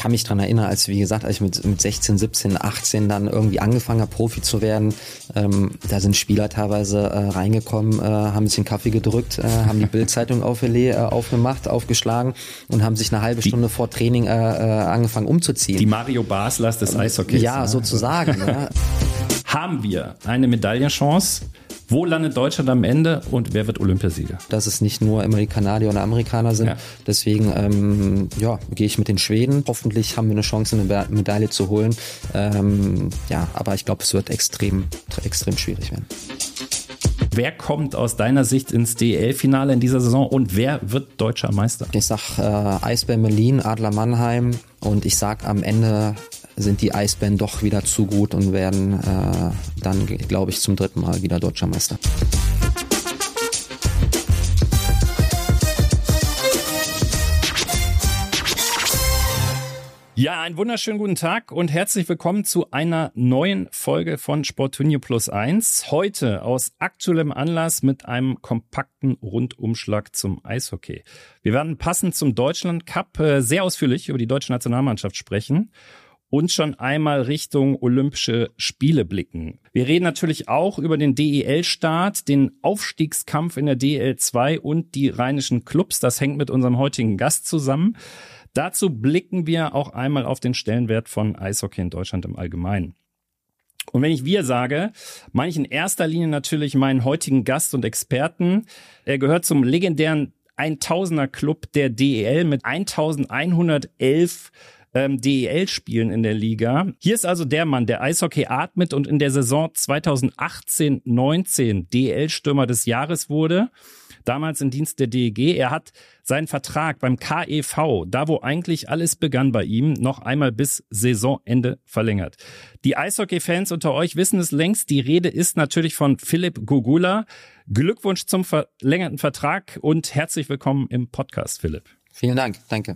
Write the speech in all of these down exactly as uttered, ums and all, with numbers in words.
kann mich dran erinnern, als wie gesagt, als ich mit, mit sechzehn, siebzehn, achtzehn dann irgendwie angefangen habe, Profi zu werden, ähm, da sind Spieler teilweise äh, reingekommen, äh, haben sich einen Kaffee gedrückt, äh, haben die Bild-Zeitung aufgele- äh, aufgemacht, aufgeschlagen und haben sich eine halbe Stunde die, vor Training äh, äh, angefangen umzuziehen. Die Mario Baslers des Eishockeys. Ja, ne? sozusagen. Ja. Haben wir eine Medaillenchance? Wo landet Deutschland am Ende und wer wird Olympiasieger? Dass es nicht nur immer die Kanadier oder Amerikaner sind. Ja. Deswegen ähm, ja, gehe ich mit den Schweden. Hoffentlich haben wir eine Chance, eine Medaille zu holen. Ähm, ja, aber ich glaube, es wird extrem, extrem schwierig werden. Wer kommt aus deiner Sicht ins D E L-Finale in dieser Saison und wer wird deutscher Meister? Ich sag äh, Eisbären Berlin, Adler Mannheim und ich sag am Ende sind die Eisbären doch wieder zu gut und werden äh, dann, glaube ich, zum dritten Mal wieder deutscher Meister. Ja, einen wunderschönen guten Tag und herzlich willkommen zu einer neuen Folge von Sportunion Plus eins. Heute aus aktuellem Anlass mit einem kompakten Rundumschlag zum Eishockey. Wir werden passend zum Deutschland Cup sehr ausführlich über die deutsche Nationalmannschaft sprechen und schon einmal Richtung Olympische Spiele blicken. Wir reden natürlich auch über den D E L-Start, den Aufstiegskampf in der D E L zwei und die rheinischen Clubs. Das hängt mit unserem heutigen Gast zusammen. Dazu blicken wir auch einmal auf den Stellenwert von Eishockey in Deutschland im Allgemeinen. Und wenn ich wir sage, meine ich in erster Linie natürlich meinen heutigen Gast und Experten. Er gehört zum legendären tausender-Club der D E L mit eintausendeinhundertelf ähm, D E L-Spielen in der Liga. Hier ist also der Mann, der Eishockey atmet und in der Saison zweitausendachtzehn neunzehn D E L-Stürmer des Jahres wurde. Damals im Dienst der D E G. Er hat seinen Vertrag beim K E V, da wo eigentlich alles begann bei ihm, noch einmal bis Saisonende verlängert. Die Eishockey-Fans unter euch wissen es längst. Die Rede ist natürlich von Philipp Gogula. Glückwunsch zum verlängerten Vertrag und herzlich willkommen im Podcast, Philipp. Vielen Dank, danke.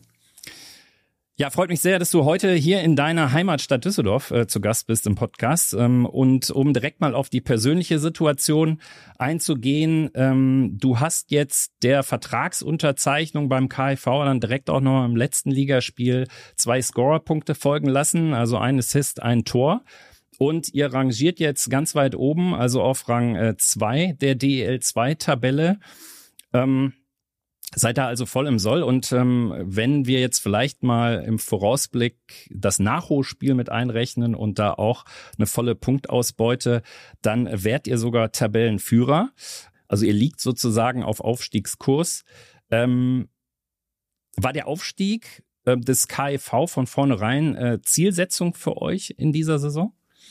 Ja, freut mich sehr, dass du heute hier in deiner Heimatstadt Düsseldorf äh, zu Gast bist im Podcast. Ähm, und um direkt mal auf die persönliche Situation einzugehen, ähm, du hast jetzt der Vertragsunterzeichnung beim K E V dann direkt auch noch im letzten Ligaspiel zwei Scorerpunkte folgen lassen, also ein Assist, ein Tor. Und ihr rangiert jetzt ganz weit oben, also auf Rang zwei der D E L zwei Tabelle. Ähm, Seid da also voll im Soll und ähm, wenn wir jetzt vielleicht mal im Vorausblick das Nachholspiel mit einrechnen und da auch eine volle Punktausbeute, dann wärt ihr sogar Tabellenführer. Also ihr liegt sozusagen auf Aufstiegskurs. Ähm, war der Aufstieg äh, des K E V von vornherein äh, Zielsetzung für euch in dieser Saison?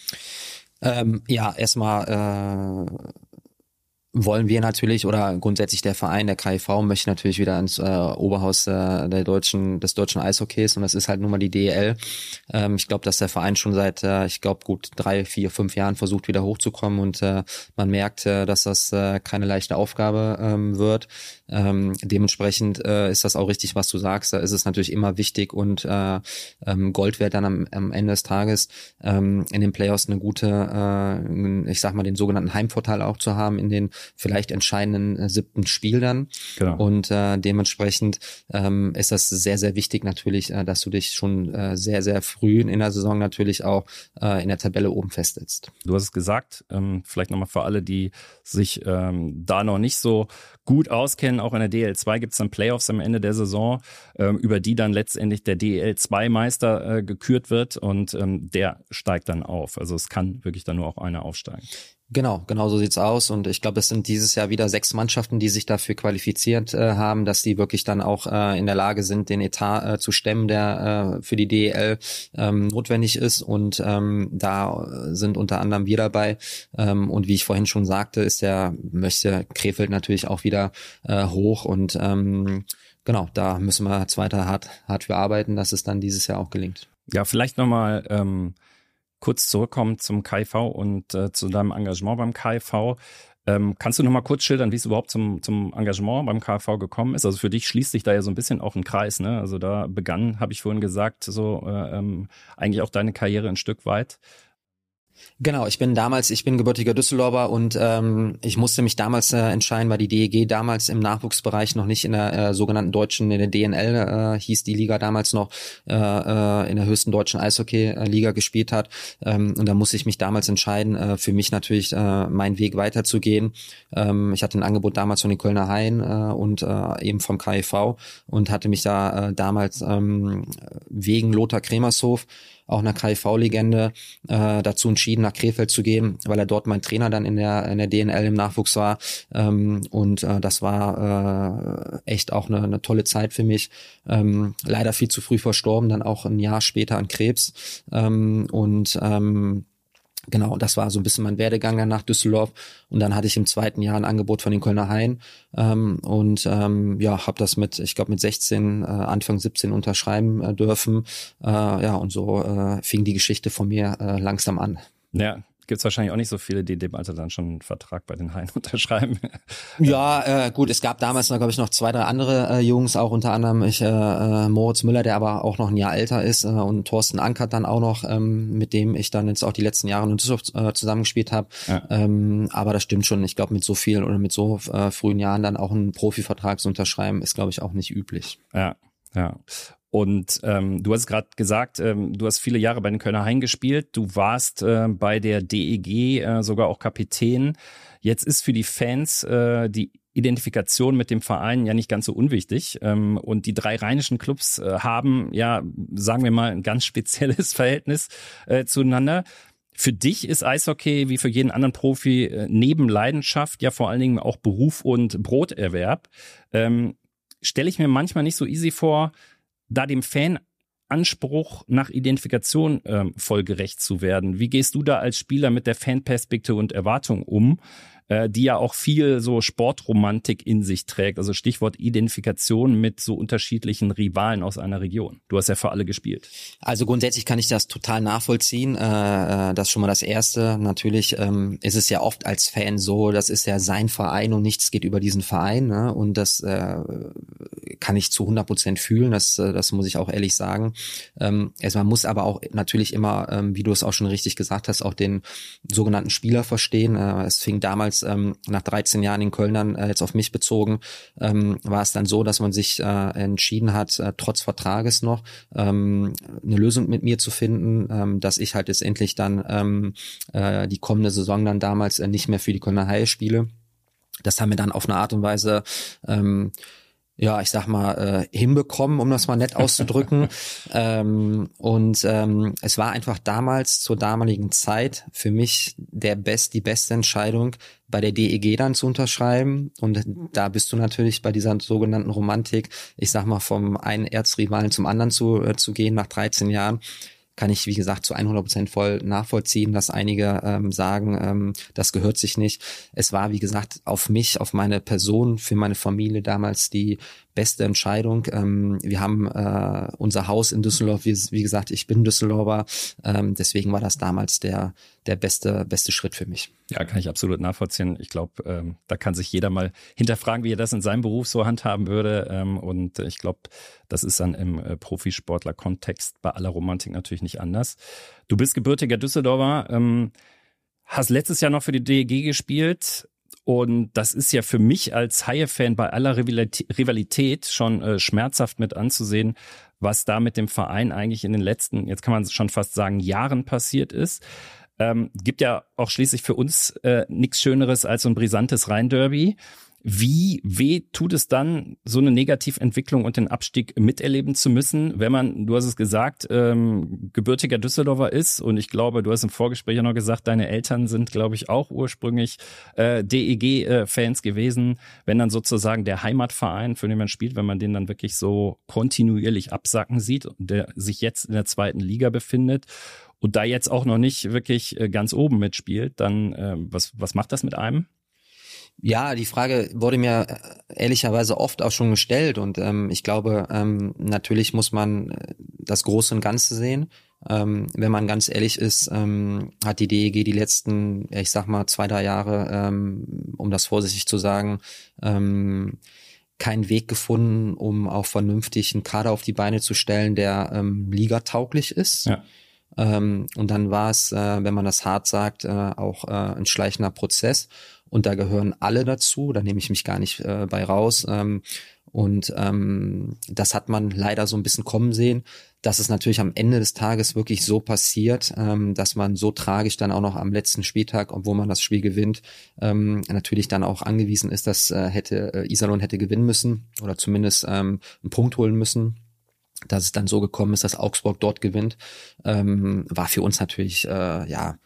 Ähm, ja, erstmal äh wollen wir natürlich oder grundsätzlich der Verein, der K E V, möchte natürlich wieder ans äh, Oberhaus äh, der deutschen, des deutschen Eishockeys und das ist halt nun mal die D E L. Ähm, ich glaube, dass der Verein schon seit, äh, ich glaube, gut drei, vier, fünf Jahren versucht, wieder hochzukommen und äh, man merkt, äh, dass das äh, keine leichte Aufgabe ähm, wird. Ähm, dementsprechend äh, ist das auch richtig, was du sagst. Da ist es natürlich immer wichtig und äh, ähm, Gold wert dann am, am Ende des Tages ähm, in den Playoffs eine gute, äh, ich sag mal, den sogenannten Heimvorteil auch zu haben in den vielleicht entscheidenden äh, siebten Spiel dann. Genau. Und äh, dementsprechend ähm, ist das sehr, sehr wichtig natürlich, äh, dass du dich schon äh, sehr, sehr früh in der Saison natürlich auch äh, in der Tabelle oben festsetzt. Du hast es gesagt, ähm, vielleicht nochmal für alle, die sich ähm, da noch nicht so gut auskennen, auch in der D E L zwei gibt es dann Playoffs am Ende der Saison, ähm, über die dann letztendlich der D E L zwei Meister äh, gekürt wird und ähm, der steigt dann auf. Also es kann wirklich dann nur auch einer aufsteigen. Genau, genau so sieht's aus und ich glaube, es sind dieses Jahr wieder sechs Mannschaften, die sich dafür qualifiziert äh, haben, dass die wirklich dann auch äh, in der Lage sind, den Etat äh, zu stemmen, der äh, für die D E L ähm, notwendig ist und ähm, da sind unter anderem wir dabei ähm, und wie ich vorhin schon sagte, ist der möchte Krefeld natürlich auch wieder äh, hoch und ähm, genau, da müssen wir jetzt weiter hart, hart für arbeiten, dass es dann dieses Jahr auch gelingt. Ja, vielleicht nochmal ähm kurz zurückkommen zum K E V und äh, zu deinem Engagement beim K E V. Ähm, kannst du noch mal kurz schildern, wie es überhaupt zum zum Engagement beim K E V gekommen ist? Also für dich schließt sich da ja so ein bisschen auch ein Kreis, ne? Also da begann, habe ich vorhin gesagt, so äh, ähm, eigentlich auch deine Karriere ein Stück weit. Genau, ich bin damals, ich bin gebürtiger Düsseldorfer und ähm, ich musste mich damals äh, entscheiden, weil die D E G damals im Nachwuchsbereich noch nicht in der äh, sogenannten deutschen, in der D N L äh, hieß die Liga damals noch, äh, äh, in der höchsten deutschen Eishockey-Liga gespielt hat. Ähm, und da musste ich mich damals entscheiden, äh, für mich natürlich äh, meinen Weg weiterzugehen. Ähm, ich hatte ein Angebot damals von den Kölner Haien äh, und äh, eben vom K I V und hatte mich da äh, damals ähm, wegen Lothar Kremershof, auch einer K I V-Legende, äh, dazu entschieden, nach Krefeld zu gehen, weil er dort mein Trainer dann in der in der D N L im Nachwuchs war. Ähm, und äh, das war äh, echt auch eine, eine tolle Zeit für mich. Ähm, leider viel zu früh verstorben, dann auch ein Jahr später an Krebs. Ähm, und ähm, Genau, das war so ein bisschen mein Werdegang dann nach Düsseldorf und dann hatte ich im zweiten Jahr ein Angebot von den Kölner Haien ähm, und ähm, ja, habe das mit, ich glaube mit sechzehn, äh, Anfang siebzehn unterschreiben äh, dürfen. Äh, ja, und so äh, fing die Geschichte von mir äh, langsam an. Ja, gibt's wahrscheinlich auch nicht so viele, die in dem Alter dann schon einen Vertrag bei den Haien unterschreiben. Ja, äh, gut, es gab damals noch, glaube ich, noch zwei, drei andere äh, Jungs, auch unter anderem ich, äh, äh, Moritz Müller, der aber auch noch ein Jahr älter ist äh, und Thorsten Ankert dann auch noch, ähm, mit dem ich dann jetzt auch die letzten Jahre in Düsseldorf äh, zusammengespielt habe. Ja. Ähm, aber das stimmt schon, ich glaube, mit so viel oder mit so äh, frühen Jahren dann auch einen Profivertrag zu unterschreiben, ist, glaube ich, auch nicht üblich. Ja, ja. Und ähm, du hast gerade gesagt, ähm, du hast viele Jahre bei den Kölner Haien gespielt. Du warst äh, bei der D E G äh, sogar auch Kapitän. Jetzt ist für die Fans äh, die Identifikation mit dem Verein ja nicht ganz so unwichtig. Ähm, und die drei rheinischen Clubs äh, haben ja, sagen wir mal, ein ganz spezielles Verhältnis äh, zueinander. Für dich ist Eishockey wie für jeden anderen Profi äh, neben Leidenschaft ja vor allen Dingen auch Beruf und Broterwerb. Ähm, stelle ich mir manchmal nicht so easy vor, da dem Fananspruch nach Identifikation ähm, voll gerecht zu werden. Wie gehst du da als Spieler mit der Fanperspektive und Erwartung um, äh, die ja auch viel so Sportromantik in sich trägt? Also Stichwort Identifikation mit so unterschiedlichen Rivalen aus einer Region. Du hast ja für alle gespielt. Also grundsätzlich kann ich das total nachvollziehen. Äh, das ist schon mal das Erste. Natürlich ähm, ist es ja oft als Fan so, das ist ja sein Verein und nichts geht über diesen Verein. Ne? Und das äh, kann ich zu hundert Prozent fühlen. Das, das muss ich auch ehrlich sagen. Ähm, also man muss aber auch natürlich immer, ähm, wie du es auch schon richtig gesagt hast, auch den sogenannten Spieler verstehen. Äh, es fing damals ähm, nach dreizehn Jahren in Köln dann, äh, jetzt auf mich bezogen, ähm, war es dann so, dass man sich äh, entschieden hat, äh, trotz Vertrages noch ähm, eine Lösung mit mir zu finden, ähm, dass ich halt letztendlich dann ähm, äh, die kommende Saison dann damals äh, nicht mehr für die Kölner Haie spiele. Das haben wir dann auf eine Art und Weise ähm, ja, ich sag mal, äh, hinbekommen, um das mal nett auszudrücken. ähm, und ähm, es war einfach damals, zur damaligen Zeit, für mich der best, die beste Entscheidung, bei der D E G dann zu unterschreiben. Und da bist du natürlich bei dieser sogenannten Romantik, ich sag mal, vom einen Erzrivalen zum anderen zu, äh, zu gehen nach dreizehn Jahren. Kann ich, wie gesagt, zu hundert Prozent voll nachvollziehen, dass einige ähm, sagen, ähm, das gehört sich nicht. Es war, wie gesagt, auf mich, auf meine Person, für meine Familie damals die beste Entscheidung. Ähm, wir haben äh, unser Haus in Düsseldorf, wie, wie gesagt, ich bin Düsseldorfer, ähm, deswegen war das damals der der beste beste Schritt für mich. Ja, kann ich absolut nachvollziehen. Ich glaube, ähm, da kann sich jeder mal hinterfragen, wie er das in seinem Beruf so handhaben würde. Ähm, und ich glaube, das ist dann im äh, Profisportler-Kontext bei aller Romantik natürlich nicht anders. Du bist gebürtiger Düsseldorfer, ähm, hast letztes Jahr noch für die D E G gespielt. Und das ist ja für mich als Haie-Fan bei aller Rivalität schon äh, schmerzhaft mit anzusehen, was da mit dem Verein eigentlich in den letzten, jetzt kann man schon fast sagen, Jahren passiert ist. Ähm, gibt ja auch schließlich für uns äh, nichts Schöneres als so ein brisantes Rhein-Derby. Wie weh tut es dann, so eine Negativentwicklung und den Abstieg miterleben zu müssen, wenn man, du hast es gesagt, ähm, gebürtiger Düsseldorfer ist, und ich glaube, du hast im Vorgespräch ja noch gesagt, deine Eltern sind, glaube ich, auch ursprünglich äh, D E G-Fans gewesen. Wenn dann sozusagen der Heimatverein, für den man spielt, wenn man den dann wirklich so kontinuierlich absacken sieht, der sich jetzt in der zweiten Liga befindet und da jetzt auch noch nicht wirklich äh, ganz oben mitspielt, dann äh, was, was macht das mit einem? Ja, die Frage wurde mir ehrlicherweise oft auch schon gestellt und ähm, ich glaube, ähm, natürlich muss man das Große und Ganze sehen. Ähm, wenn man ganz ehrlich ist, ähm, hat die D E G die letzten, ich sag mal, zwei, drei Jahre, ähm, um das vorsichtig zu sagen, ähm, keinen Weg gefunden, um auch vernünftig einen Kader auf die Beine zu stellen, der ähm, ligatauglich ist. Ja. Ähm, und dann war es, äh, wenn man das hart sagt, äh, auch äh, ein schleichender Prozess. Und da gehören alle dazu, da nehme ich mich gar nicht äh, bei raus. Ähm, und ähm, das hat man leider so ein bisschen kommen sehen, dass es natürlich am Ende des Tages wirklich so passiert, ähm, dass man so tragisch dann auch noch am letzten Spieltag, obwohl man das Spiel gewinnt, ähm, natürlich dann auch angewiesen ist, dass äh, hätte äh, Iserlohn hätte gewinnen müssen oder zumindest ähm, einen Punkt holen müssen. Dass es dann so gekommen ist, dass Augsburg dort gewinnt, ähm, war für uns natürlich äh, ja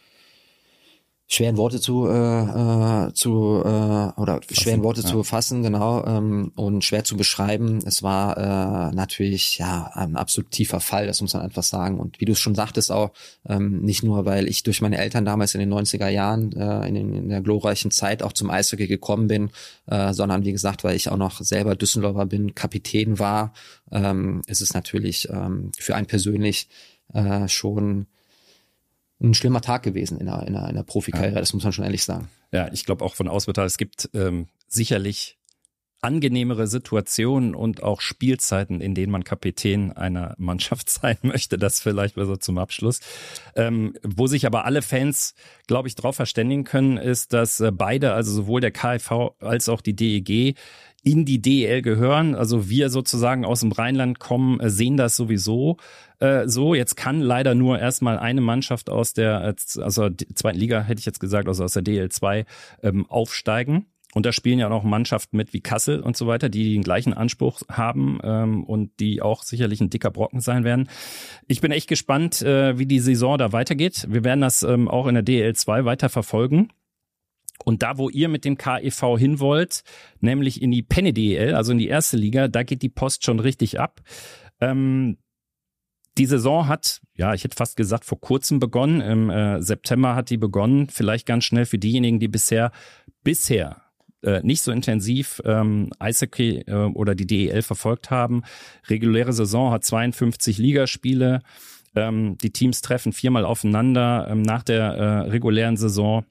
schwer in Worte zu äh, äh, zu äh, oder fassen, schwer in Worte ja. zu fassen, genau, ähm, und schwer zu beschreiben. Es war äh, natürlich ja ein absolut tiefer Fall, das muss man einfach sagen. Und wie du es schon sagtest auch, ähm, nicht nur, weil ich durch meine Eltern damals in den neunziger Jahren äh, in, den, in der glorreichen Zeit auch zum Eishockey gekommen bin, äh, sondern wie gesagt, weil ich auch noch selber Düsseldorfer bin, Kapitän war, ähm, ist es natürlich ähm, für einen persönlich äh, schon ein schlimmer Tag gewesen in der, in der, in der Profikarriere, ja. Das muss man schon ehrlich sagen. Ja, ich glaube auch von Auswärter, es gibt ähm, sicherlich angenehmere Situationen und auch Spielzeiten, in denen man Kapitän einer Mannschaft sein möchte. Das vielleicht mal so zum Abschluss. Ähm, wo sich aber alle Fans, glaube ich, darauf verständigen können, ist, dass äh, beide, also sowohl der K I V als auch die D E G, in die D E L gehören. Also wir sozusagen aus dem Rheinland kommen, äh, sehen das sowieso äh, so. Jetzt kann leider nur erstmal eine Mannschaft aus der also der zweiten Liga, hätte ich jetzt gesagt, also aus der D E L zwei ähm, aufsteigen. Und da spielen ja auch noch Mannschaften mit wie Kassel und so weiter, die den gleichen Anspruch haben ähm, und die auch sicherlich ein dicker Brocken sein werden. Ich bin echt gespannt, äh, wie die Saison da weitergeht. Wir werden das ähm, auch in der D E L zwei weiter verfolgen. Und da, wo ihr mit dem K E V hin wollt, nämlich in die Penny D E L, also in die erste Liga, da geht die Post schon richtig ab. Ähm, die Saison hat, ja, ich hätte fast gesagt, vor kurzem begonnen. Im äh, September hat die begonnen. Vielleicht ganz schnell für diejenigen, die bisher, bisher äh, nicht so intensiv ähm, Eishockey äh, oder die D E L verfolgt haben. Reguläre Saison hat zweiundfünfzig Ligaspiele. Ähm, die Teams treffen viermal aufeinander ähm, nach der äh, regulären Saison.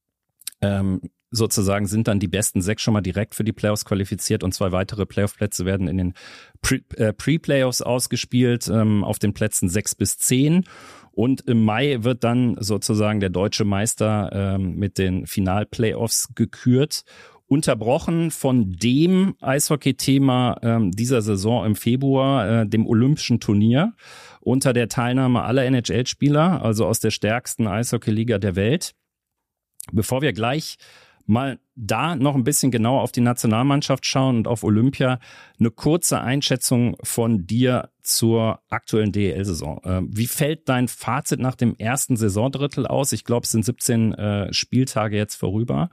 Ähm, sozusagen sind dann die besten sechs schon mal direkt für die Playoffs qualifiziert und zwei weitere Playoff-Plätze werden in den Pre- äh, Pre-Playoffs ausgespielt, ähm, auf den Plätzen sechs bis zehn. Und im Mai wird dann sozusagen der deutsche Meister ähm, mit den Final-Playoffs gekürt. Unterbrochen von dem Eishockey-Thema ähm, dieser Saison im Februar, äh, dem Olympischen Turnier, unter der Teilnahme aller N H L-Spieler, also aus der stärksten Eishockey-Liga der Welt. Bevor wir gleich mal da noch ein bisschen genauer auf die Nationalmannschaft schauen und auf Olympia, eine kurze Einschätzung von dir zur aktuellen D E L-Saison. Wie fällt dein Fazit nach dem ersten Saisondrittel aus? Ich glaube, es sind siebzehn äh, Spieltage jetzt vorüber.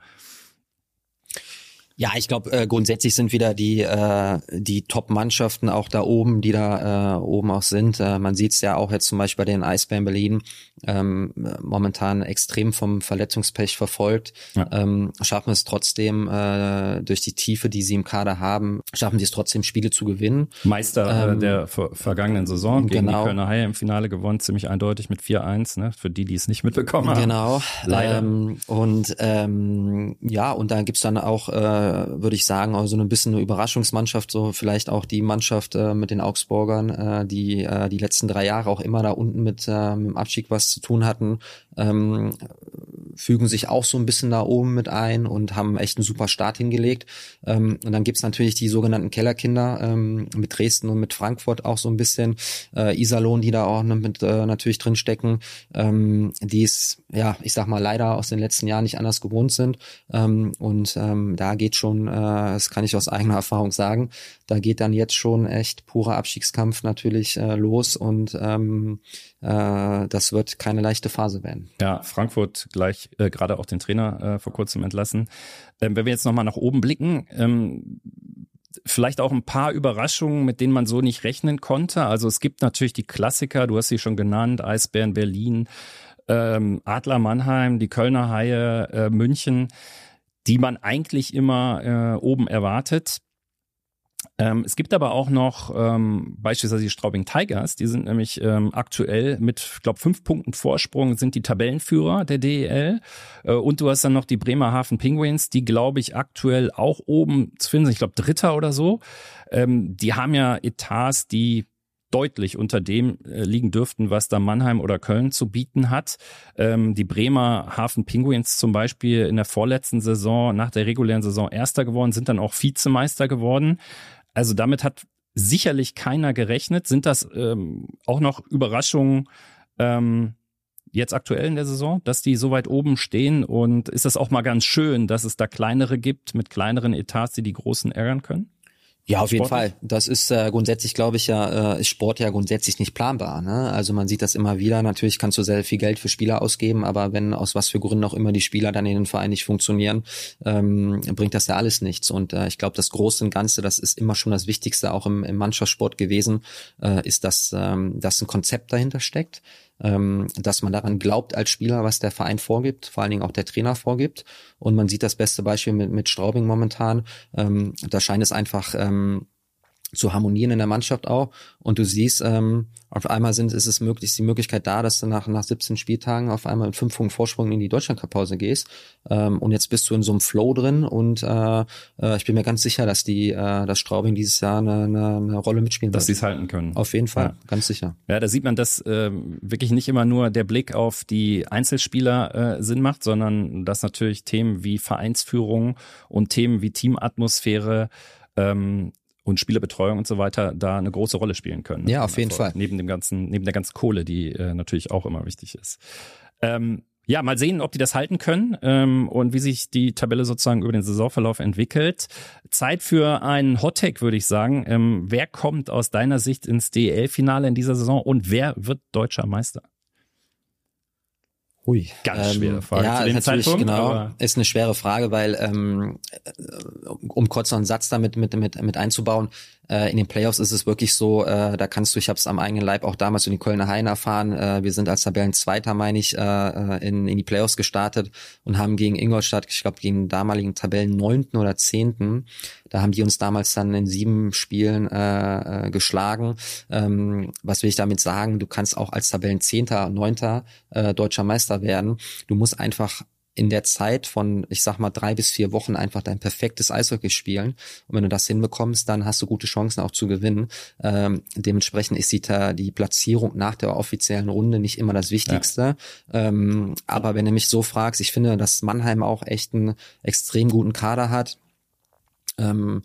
Ja, ich glaube, äh, grundsätzlich sind wieder die äh, die Top-Mannschaften auch da oben, die da äh, oben auch sind. Äh, man sieht es ja auch jetzt zum Beispiel bei den Eisbären Berlin, ähm, momentan extrem vom Verletzungspech verfolgt. Ja. Ähm, schaffen es trotzdem äh, durch die Tiefe, die sie im Kader haben, schaffen sie es trotzdem, Spiele zu gewinnen. Meister ähm, äh, der ver- vergangenen Saison gegen genau. die Kölner Haie im Finale gewonnen, ziemlich eindeutig mit vier eins, ne? Für die, die es nicht mitbekommen haben. Genau. Leider. Ähm, und ähm, ja, und da gibt's dann auch äh, würde ich sagen, also ein bisschen eine Überraschungsmannschaft, so vielleicht auch die Mannschaft äh, mit den Augsburgern, äh, die äh, die letzten drei Jahre auch immer da unten mit, äh, mit dem Abstieg was zu tun hatten, ähm, fügen sich auch so ein bisschen da oben mit ein und haben echt einen super Start hingelegt. Ähm, und dann gibt's natürlich die sogenannten Kellerkinder ähm, mit Dresden und mit Frankfurt auch so ein bisschen, äh, Iserlohn, die da auch mit äh, natürlich drin stecken, ähm, die es, ja, ich sag mal, leider aus den letzten Jahren nicht anders gewohnt sind. Ähm, und ähm, da geht schon, äh, das kann ich aus eigener Erfahrung sagen, da geht dann jetzt schon echt purer Abstiegskampf natürlich äh, los und ähm, äh, das wird keine leichte Phase werden. Ja, Frankfurt gleich äh, gerade auch den Trainer äh, vor kurzem entlassen. Ähm, wenn wir jetzt nochmal nach oben blicken, ähm, vielleicht auch ein paar Überraschungen, mit denen man so nicht rechnen konnte. Also es gibt natürlich die Klassiker, du hast sie schon genannt, Eisbären Berlin, ähm, Adler Mannheim, die Kölner Haie, äh, München, die man eigentlich immer äh, oben erwartet. Ähm, es gibt aber auch noch ähm, beispielsweise die Straubing Tigers, die sind nämlich ähm, aktuell mit, ich glaube, fünf Punkten Vorsprung sind die Tabellenführer der D E L. Äh, und du hast dann noch die Bremerhaven Penguins, die, glaube ich, aktuell auch oben zu finden sind, ich glaube, Dritter oder so. Ähm, die haben ja Etats, die deutlich unter dem äh, liegen dürften, was da Mannheim oder Köln zu bieten hat. Ähm, die Bremer Hafen Penguins zum Beispiel in der vorletzten Saison, nach der regulären Saison Erster geworden, sind dann auch Vizemeister geworden. Also damit hat sicherlich keiner gerechnet. Sind das ähm, auch noch Überraschungen ähm, jetzt aktuell in der Saison, dass die so weit oben stehen? Und ist das auch mal ganz schön, dass es da kleinere gibt mit kleineren Etats, die die Großen ärgern können? Ja, auf jeden Sportlich? Fall. Das ist äh, grundsätzlich, glaube ich, ja, äh, ist Sport ja grundsätzlich nicht planbar. Ne? Also man sieht das immer wieder. Natürlich kannst du sehr viel Geld für Spieler ausgeben, aber wenn aus was für Gründen auch immer die Spieler dann in den Verein nicht funktionieren, ähm, bringt das ja alles nichts. Und äh, ich glaube, das Große und Ganze, das ist immer schon das Wichtigste auch im, im Mannschaftssport gewesen, äh, ist, dass, ähm, dass ein Konzept dahinter steckt. Ähm, dass man daran glaubt als Spieler, was der Verein vorgibt, vor allen Dingen auch der Trainer vorgibt. Und man sieht das beste Beispiel mit, mit Straubing momentan. Ähm, da scheint es einfach ähm, zu harmonieren in der Mannschaft auch. Und du siehst, ähm, auf einmal sind, ist es möglich, ist die Möglichkeit da, dass du nach, nach siebzehn Spieltagen auf einmal mit fünf Punkten Vorsprung in die Deutschland-Cup-Pause gehst. Ähm, und jetzt bist du in so einem Flow drin und äh, äh, ich bin mir ganz sicher, dass die, äh, dass Straubing dieses Jahr eine, eine, eine Rolle mitspielen wird. Dass sie es halten können. Auf jeden Fall, ja. Ganz sicher. Ja, da sieht man, dass äh, wirklich nicht immer nur der Blick auf die Einzelspieler äh, Sinn macht, sondern dass natürlich Themen wie Vereinsführung und Themen wie Teamatmosphäre ähm, und Spielerbetreuung und so weiter da eine große Rolle spielen können. Ja, auf jeden Fall. Neben dem ganzen, neben der ganzen Kohle, die äh, natürlich auch immer wichtig ist. Ähm, ja, mal sehen, ob die das halten können ähm, und wie sich die Tabelle sozusagen über den Saisonverlauf entwickelt. Zeit für einen Hot-Take, würde ich sagen. Ähm, wer kommt aus deiner Sicht ins D E L-Finale in dieser Saison und wer wird deutscher Meister? Hui. Ganz ähm, schwere Frage ja, zu dem natürlich, Zeitpunkt. Genau, aber ist eine schwere Frage, weil ähm, um kurz noch einen Satz damit mit mit mit einzubauen, äh, in den Playoffs ist es wirklich so, äh, da kannst du, ich habe es am eigenen Leib auch damals in die Kölner Haien erfahren, äh, wir sind als Tabellenzweiter, meine ich, äh, in in die Playoffs gestartet und haben gegen Ingolstadt, ich glaube gegen den damaligen Tabellenneunten oder Zehnten, da haben die uns damals dann in sieben Spielen äh, äh, geschlagen. Ähm, was will ich damit sagen? Du kannst auch als Tabellenzehnter, Neunter äh, deutscher Meister werden. Du musst einfach in der Zeit von, ich sag mal, drei bis vier Wochen einfach dein perfektes Eishockey spielen. Und wenn du das hinbekommst, dann hast du gute Chancen auch zu gewinnen. Ähm, dementsprechend ist die, die Platzierung nach der offiziellen Runde nicht immer das Wichtigste. Ja. Ähm, aber wenn du mich so fragst, ich finde, dass Mannheim auch echt einen extrem guten Kader hat. Ähm,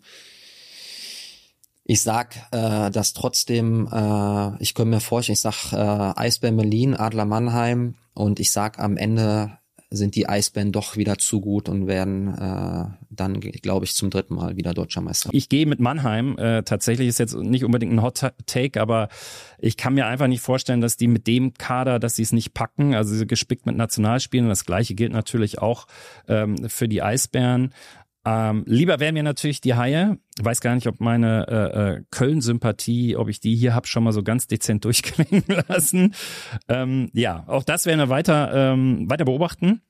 Ich sag, äh, dass trotzdem, äh, ich könnte mir vorstellen, ich sag äh, Eisbären Berlin, Adler Mannheim und ich sag am Ende sind die Eisbären doch wieder zu gut und werden äh, dann, glaube ich, zum dritten Mal wieder Deutscher Meister. Ich gehe mit Mannheim. Äh, tatsächlich ist jetzt nicht unbedingt ein Hot Take, aber ich kann mir einfach nicht vorstellen, dass die mit dem Kader, dass sie es nicht packen. Also sie sind gespickt mit Nationalspielen. Das Gleiche gilt natürlich auch ähm, für die Eisbären. Ähm, lieber wären mir natürlich die Haie. Ich weiß gar nicht, ob meine äh, äh, Köln-Sympathie, ob ich die hier habe, schon mal so ganz dezent durchklingen lassen. Ähm, ja, auch das werden wir weiter, ähm, weiter beobachten.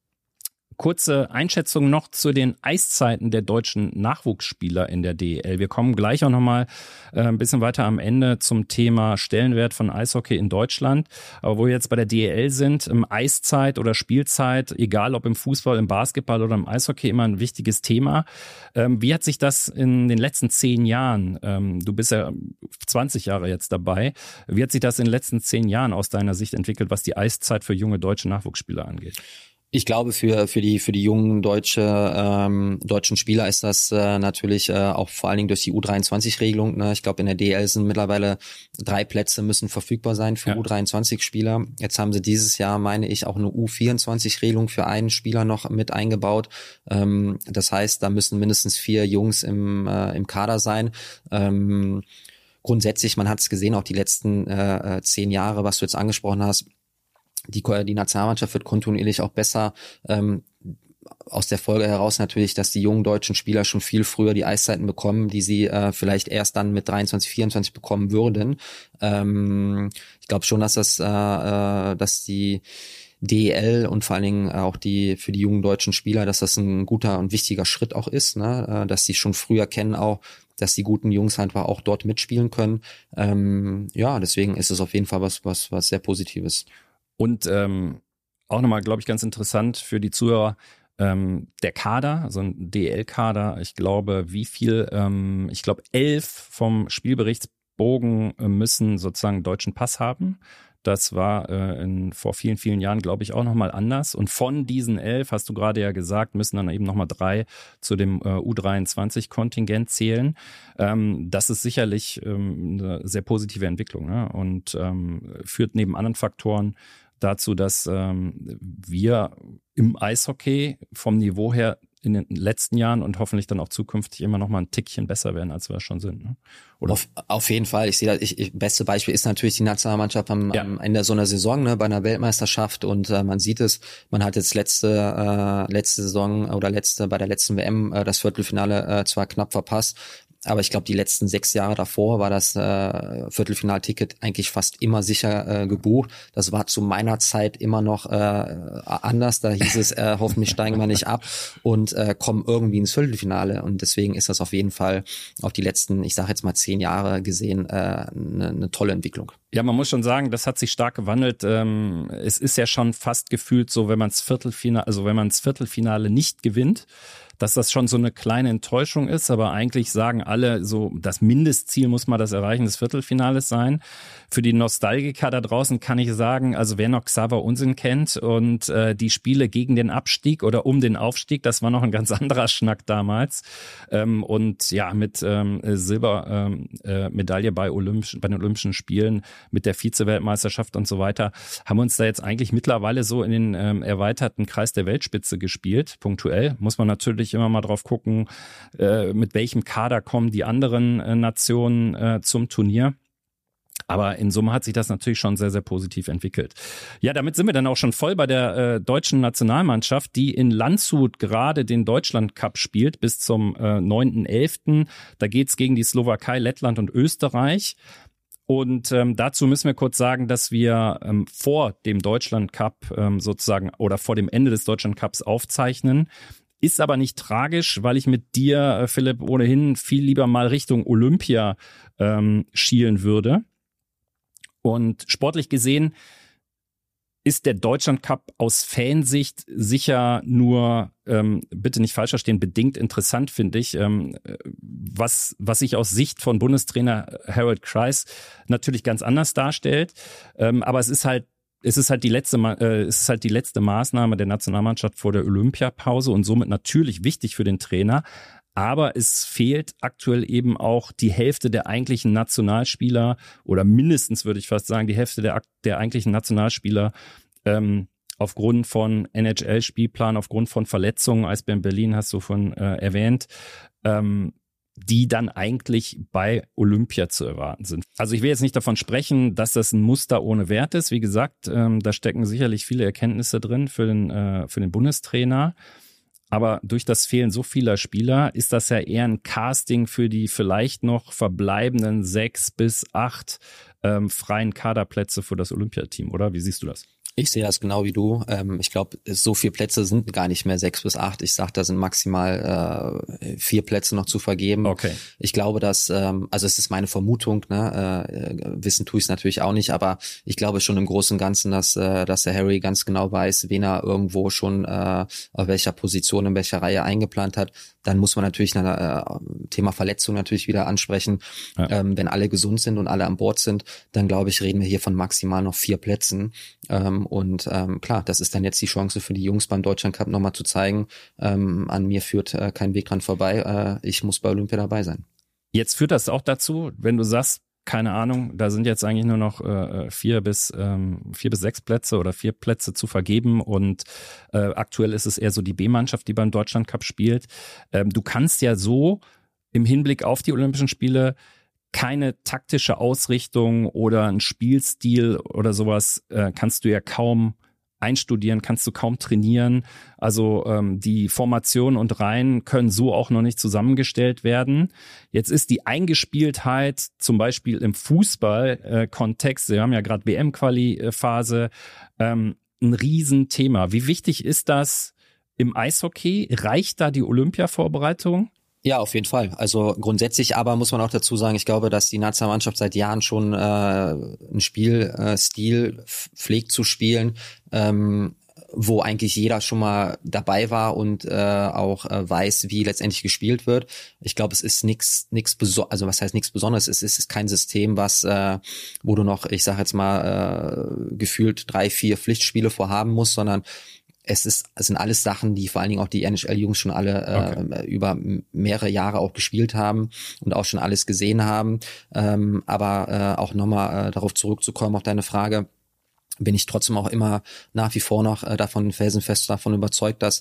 Kurze Einschätzung noch zu den Eiszeiten der deutschen Nachwuchsspieler in der D E L. Wir kommen gleich auch nochmal äh, ein bisschen weiter am Ende zum Thema Stellenwert von Eishockey in Deutschland. Aber wo wir jetzt bei der D E L sind, ähm, Eiszeit oder Spielzeit, egal ob im Fußball, im Basketball oder im Eishockey, immer ein wichtiges Thema. Ähm, wie hat sich das in den letzten zehn Jahren, ähm, du bist ja zwanzig Jahre jetzt dabei, wie hat sich das in den letzten zehn Jahren aus deiner Sicht entwickelt, was die Eiszeit für junge deutsche Nachwuchsspieler angeht? Ich glaube, für für die für die jungen deutsche ähm, deutschen Spieler ist das äh, natürlich äh, auch vor allen Dingen durch die U dreiundzwanzig-Regelung. Ne? Ich glaube, in der D E L sind mittlerweile drei Plätze müssen verfügbar sein für ja. U dreiundzwanzig-Spieler. Jetzt haben sie dieses Jahr, meine ich, auch eine U vierundzwanzig-Regelung für einen Spieler noch mit eingebaut. Ähm, das heißt, da müssen mindestens vier Jungs im äh, im Kader sein. Ähm, grundsätzlich, man hat es gesehen, auch die letzten äh, zehn Jahre, was du jetzt angesprochen hast. Die, die Nationalmannschaft wird kontinuierlich auch besser. Ähm, aus der Folge heraus natürlich, dass die jungen deutschen Spieler schon viel früher die Eiszeiten bekommen, die sie äh, vielleicht erst dann mit dreiundzwanzig, vierundzwanzig bekommen würden. Ähm, ich glaube schon, dass das, äh, äh, dass die D E L und vor allen Dingen auch die für die jungen deutschen Spieler, dass das ein guter und wichtiger Schritt auch ist, ne? Dass sie schon früher kennen auch, dass die guten Jungs einfach auch dort mitspielen können. Ähm, ja, deswegen ist es auf jeden Fall was, was, was sehr Positives. Und ähm, auch nochmal, glaube ich, ganz interessant für die Zuhörer, ähm, der Kader, also ein D E L-Kader, ich glaube, wie viel, ähm, ich glaube, elf vom Spielberichts Regenbogen müssen sozusagen einen deutschen Pass haben. Das war äh, in, vor vielen, vielen Jahren, glaube ich, auch nochmal anders. Und von diesen elf, hast du gerade ja gesagt, müssen dann eben nochmal drei zu dem äh, U dreiundzwanzig-Kontingent zählen. Ähm, das ist sicherlich ähm, eine sehr positive Entwicklung, ne? Und ähm, führt neben anderen Faktoren dazu, dass ähm, wir im Eishockey vom Niveau her in den letzten Jahren und hoffentlich dann auch zukünftig immer noch mal ein Tickchen besser werden, als wir schon sind. Ne? Oder? Auf, auf jeden Fall. Ich sehe das, ich, ich, beste Beispiel ist natürlich die Nationalmannschaft am, ja. am Ende so einer Saison, ne, bei einer Weltmeisterschaft, und äh, man sieht es, man hat jetzt letzte äh, letzte Saison oder letzte bei der letzten W M äh, das Viertelfinale äh, zwar knapp verpasst, aber ich glaube, die letzten sechs Jahre davor war das äh, Viertelfinalticket eigentlich fast immer sicher äh, gebucht. Das war zu meiner Zeit immer noch äh, anders. Da hieß es, äh, hoffentlich steigen wir nicht ab und äh, kommen irgendwie ins Viertelfinale. Und deswegen ist das auf jeden Fall auf die letzten, ich sage jetzt mal zehn Jahre gesehen, eine äh, ne, ne tolle Entwicklung. Ja, man muss schon sagen, das hat sich stark gewandelt. Ähm, es ist ja schon fast gefühlt so, wenn man das Viertelfinale, also wenn man das Viertelfinale nicht gewinnt, dass das schon so eine kleine Enttäuschung ist, aber eigentlich sagen alle so, das Mindestziel muss mal das Erreichen des Viertelfinales sein. Für die Nostalgiker da draußen kann ich sagen, also wer noch Xaver Unsinn kennt und äh, die Spiele gegen den Abstieg oder um den Aufstieg, das war noch ein ganz anderer Schnack damals. Ähm, und ja, mit ähm, Silbermedaille ähm, äh, bei, Olympisch, bei den Olympischen Spielen, mit der Vize-Weltmeisterschaft und so weiter, haben wir uns da jetzt eigentlich mittlerweile so in den ähm, erweiterten Kreis der Weltspitze gespielt, punktuell. Muss man natürlich immer mal drauf gucken, äh, mit welchem Kader kommen die anderen äh, Nationen äh, zum Turnier. Aber in Summe hat sich das natürlich schon sehr, sehr positiv entwickelt. Ja, damit sind wir dann auch schon voll bei der äh, deutschen Nationalmannschaft, die in Landshut gerade den Deutschland Cup spielt bis zum äh, neunten elften Da geht's gegen die Slowakei, Lettland und Österreich. Und ähm, dazu müssen wir kurz sagen, dass wir ähm, vor dem Deutschland Cup ähm, sozusagen oder vor dem Ende des Deutschland Cups aufzeichnen. Ist aber nicht tragisch, weil ich mit dir, Philipp, ohnehin viel lieber mal Richtung Olympia ähm, schielen würde. Und sportlich gesehen ist der Deutschland Cup aus Fansicht sicher nur, ähm, bitte nicht falsch verstehen, bedingt interessant, finde ich. Ähm, was, was sich aus Sicht von Bundestrainer Harold Kreis natürlich ganz anders darstellt. Ähm, aber es ist halt Es ist halt die letzte, äh, es ist halt die letzte Maßnahme der Nationalmannschaft vor der Olympiapause und somit natürlich wichtig für den Trainer. Aber es fehlt aktuell eben auch die Hälfte der eigentlichen Nationalspieler oder mindestens, würde ich fast sagen, die Hälfte der, der eigentlichen Nationalspieler ähm, aufgrund von N H L-Spielplan, aufgrund von Verletzungen. Eisbären Berlin hast du von äh, erwähnt. Ähm, die dann eigentlich bei Olympia zu erwarten sind. Also ich will jetzt nicht davon sprechen, dass das ein Muster ohne Wert ist. Wie gesagt, ähm, da stecken sicherlich viele Erkenntnisse drin für den, äh, für den Bundestrainer. Aber durch das Fehlen so vieler Spieler ist das ja eher ein Casting für die vielleicht noch verbleibenden sechs bis acht ähm, freien Kaderplätze für das Olympiateam, oder? Wie siehst du das? Ich sehe das genau wie du. Ähm, ich glaube, so viele Plätze sind gar nicht mehr sechs bis acht. Ich sag, da sind maximal äh, vier Plätze noch zu vergeben. Okay. Ich glaube, dass, ähm, also es ist meine Vermutung, ne, äh, wissen tue ich es natürlich auch nicht, aber ich glaube schon im Großen und Ganzen, dass, äh, dass der Harry ganz genau weiß, wen er irgendwo schon äh, auf welcher Position, in welcher Reihe eingeplant hat. Dann muss man natürlich ein äh, Thema Verletzung natürlich wieder ansprechen. Ja. Ähm, wenn alle gesund sind und alle an Bord sind, dann glaube ich, reden wir hier von maximal noch vier Plätzen. Ähm, und ähm, klar, das ist dann jetzt die Chance für die Jungs beim Deutschland Cup nochmal zu zeigen, ähm, an mir führt äh, kein Weg dran vorbei, äh, ich muss bei Olympia dabei sein. Jetzt führt das auch dazu, wenn du sagst, keine Ahnung, da sind jetzt eigentlich nur noch äh, vier bis ähm, vier bis sechs Plätze oder vier Plätze zu vergeben und äh, aktuell ist es eher so die B-Mannschaft, die beim Deutschland Cup spielt. Ähm, du kannst ja so im Hinblick auf die Olympischen Spiele keine taktische Ausrichtung oder ein Spielstil oder sowas äh, kannst du ja kaum einstudieren, kannst du kaum trainieren. Also ähm, die Formation und Reihen können so auch noch nicht zusammengestellt werden. Jetzt ist die Eingespieltheit zum Beispiel im Fußball-Kontext, wir haben ja gerade W M-Quali-Phase, ähm, ein Riesenthema. Wie wichtig ist das im Eishockey? Reicht da die Olympia-Vorbereitung? Ja, auf jeden Fall. Also grundsätzlich aber muss man auch dazu sagen, ich glaube, dass die Nationalmannschaft seit Jahren schon äh, einen Spielstil äh, pflegt zu spielen, ähm, wo eigentlich jeder schon mal dabei war und äh, auch äh, weiß, wie letztendlich gespielt wird. Ich glaube, es ist nichts, nichts beso- also was heißt nichts Besonderes? Es ist, es ist kein System, was, äh, wo du noch, ich sage jetzt mal, äh, gefühlt drei, vier Pflichtspiele vorhaben musst, sondern es ist, es sind alles Sachen, die vor allen Dingen auch die N H L-Jungs schon alle äh, okay. über mehrere Jahre auch gespielt haben und auch schon alles gesehen haben. Ähm, aber äh, auch nochmal äh, darauf zurückzukommen, auf deine Frage, bin ich trotzdem auch immer nach wie vor noch äh, davon felsenfest davon überzeugt, dass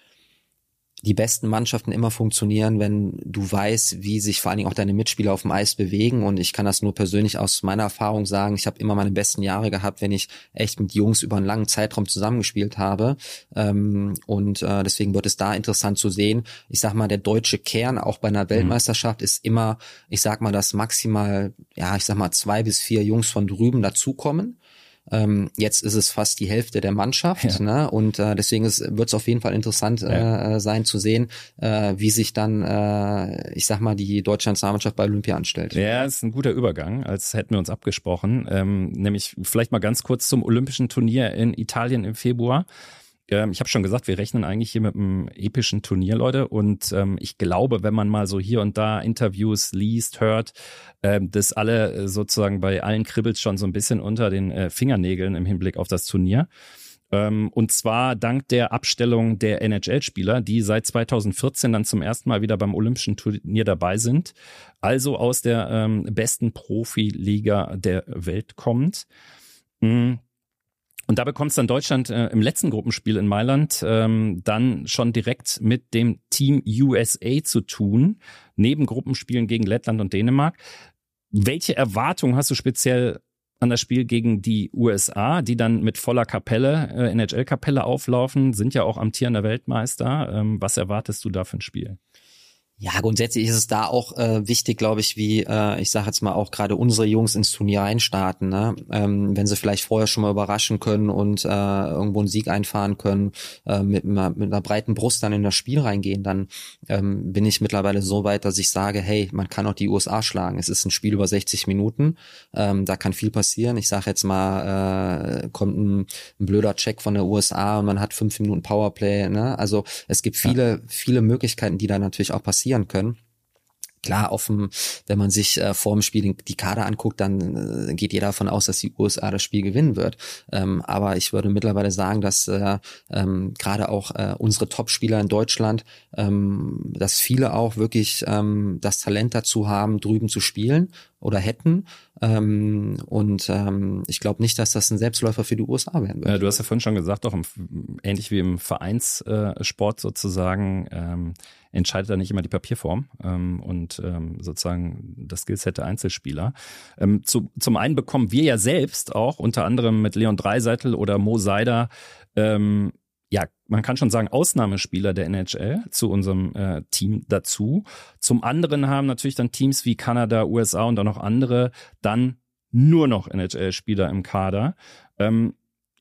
die besten Mannschaften immer funktionieren, wenn du weißt, wie sich vor allen Dingen auch deine Mitspieler auf dem Eis bewegen. Und ich kann das nur persönlich aus meiner Erfahrung sagen. Ich habe immer meine besten Jahre gehabt, wenn ich echt mit Jungs über einen langen Zeitraum zusammengespielt habe. Ähm, und äh, deswegen wird es da interessant zu sehen. Ich sag mal, der deutsche Kern auch bei einer Weltmeisterschaft mhm. ist immer, ich sag mal, dass maximal, ja, ich sag mal, zwei bis vier Jungs von drüben dazukommen. Ähm, jetzt ist es fast die Hälfte der Mannschaft, ja. ne? Und äh, deswegen wird es auf jeden Fall interessant ja. äh, sein zu sehen, äh, wie sich dann, äh, ich sag mal, die deutsche Nationalmannschaft bei Olympia anstellt. Ja, ist ein guter Übergang, als hätten wir uns abgesprochen. Ähm, nämlich vielleicht mal ganz kurz zum Olympischen Turnier in Italien im Februar. Ähm, ich habe schon gesagt, wir rechnen eigentlich hier mit einem epischen Turnier, Leute. Und ähm, ich glaube, wenn man mal so hier und da Interviews liest, hört, ähm, dass alle sozusagen bei allen kribbelt schon so ein bisschen unter den äh, Fingernägeln im Hinblick auf das Turnier. Ähm, und zwar dank der Abstellung der N H L-Spieler, die seit zweitausendvierzehn dann zum ersten Mal wieder beim Olympischen Turnier dabei sind. Also aus der ähm, besten Profiliga der Welt kommt. Mhm. Und da bekommt es dann Deutschland äh, im letzten Gruppenspiel in Mailand ähm, dann schon direkt mit dem Team U S A zu tun, neben Gruppenspielen gegen Lettland und Dänemark. Welche Erwartungen hast du speziell an das Spiel gegen die U S A, die dann mit voller Kapelle, äh, N H L-Kapelle auflaufen, sind ja auch amtierender Weltmeister. Ähm, was erwartest du da für ein Spiel? Ja, grundsätzlich ist es da auch äh, wichtig, glaube ich, wie äh, ich sage jetzt mal auch gerade unsere Jungs ins Turnier einstarten, ne? Ähm, wenn sie vielleicht vorher schon mal überraschen können und äh, irgendwo einen Sieg einfahren können, äh, mit, einer, mit einer breiten Brust dann in das Spiel reingehen, dann ähm, bin ich mittlerweile so weit, dass ich sage, hey, man kann auch die U S A schlagen. Es ist ein Spiel über sechzig Minuten, ähm, da kann viel passieren. Ich sage jetzt mal, äh, kommt ein, ein blöder Check von der U S A und man hat fünf Minuten Powerplay, ne? Also es gibt viele, ja. viele Möglichkeiten, die da natürlich auch passieren können. Klar, auf dem, wenn man sich äh, vor dem Spiel die Kader anguckt, dann äh, geht jeder davon aus, dass die U S A das Spiel gewinnen wird. Ähm, aber ich würde mittlerweile sagen, dass äh, ähm, gerade auch äh, unsere Top-Spieler in Deutschland, ähm, dass viele auch wirklich ähm, das Talent dazu haben, drüben zu spielen oder hätten. Ähm, und ähm, ich glaube nicht, dass das ein Selbstläufer für die U S A werden wird. Ja, du hast ja vorhin schon gesagt, auch im, ähnlich wie im Vereinssport äh, sozusagen, ähm, entscheidet da nicht immer die Papierform ähm, und ähm, sozusagen das Skillset der Einzelspieler. Ähm, zu, zum einen bekommen wir ja selbst auch, unter anderem mit Leon Draisaitl oder Mo Seider, ähm, ja, man kann schon sagen, Ausnahmespieler der N H L zu unserem äh, Team dazu. Zum anderen haben natürlich dann Teams wie Kanada, U S A und auch noch andere dann nur noch N H L-Spieler im Kader. Ähm,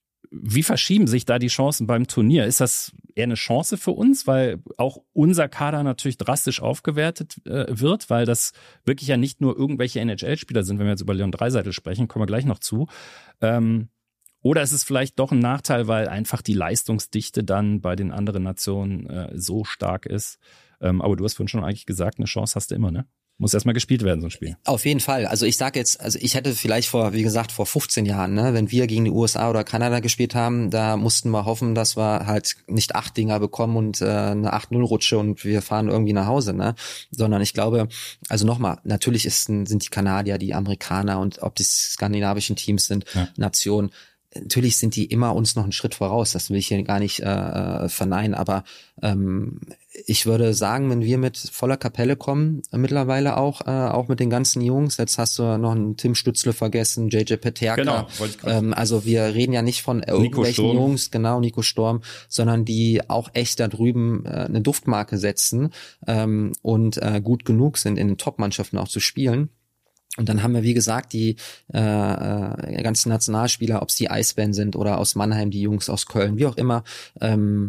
wie verschieben sich da die Chancen beim Turnier? Ist das eher eine Chance für uns, weil auch unser Kader natürlich drastisch aufgewertet äh, wird, weil das wirklich ja nicht nur irgendwelche N H L-Spieler sind, wenn wir jetzt über Leon Draisaitl sprechen, kommen wir gleich noch zu. Ähm, Oder ist es vielleicht doch ein Nachteil, weil einfach die Leistungsdichte dann bei den anderen Nationen äh, so stark ist. Ähm, aber du hast vorhin schon eigentlich gesagt, eine Chance hast du immer, ne? Muss erstmal gespielt werden, so ein Spiel. Auf jeden Fall. Also ich sage jetzt, also ich hätte vielleicht vor, wie gesagt, vor fünfzehn Jahren, ne, wenn wir gegen die U S A oder Kanada gespielt haben, da mussten wir hoffen, dass wir halt nicht acht Dinger bekommen und äh, eine acht null Rutsche und wir fahren irgendwie nach Hause, ne? Sondern ich glaube, also nochmal, natürlich ist, sind die Kanadier, die Amerikaner und ob die skandinavischen Teams sind, ja. Nationen, natürlich sind die immer uns noch einen Schritt voraus, das will ich hier gar nicht äh, verneinen, aber ähm, ich würde sagen, wenn wir mit voller Kapelle kommen, äh, mittlerweile auch, äh, auch mit den ganzen Jungs, jetzt hast du noch einen Tim Stützle vergessen, J J Peterka, genau, ähm, also wir reden ja nicht von irgendwelchen Jungs, genau, Nico Sturm, sondern die auch echt da drüben äh, eine Duftmarke setzen ähm, und äh, gut genug sind, in den Top-Mannschaften auch zu spielen. Und dann haben wir, wie gesagt, die äh, äh, ganzen Nationalspieler, ob es die Eisbären sind oder aus Mannheim, die Jungs aus Köln, wie auch immer, ähm,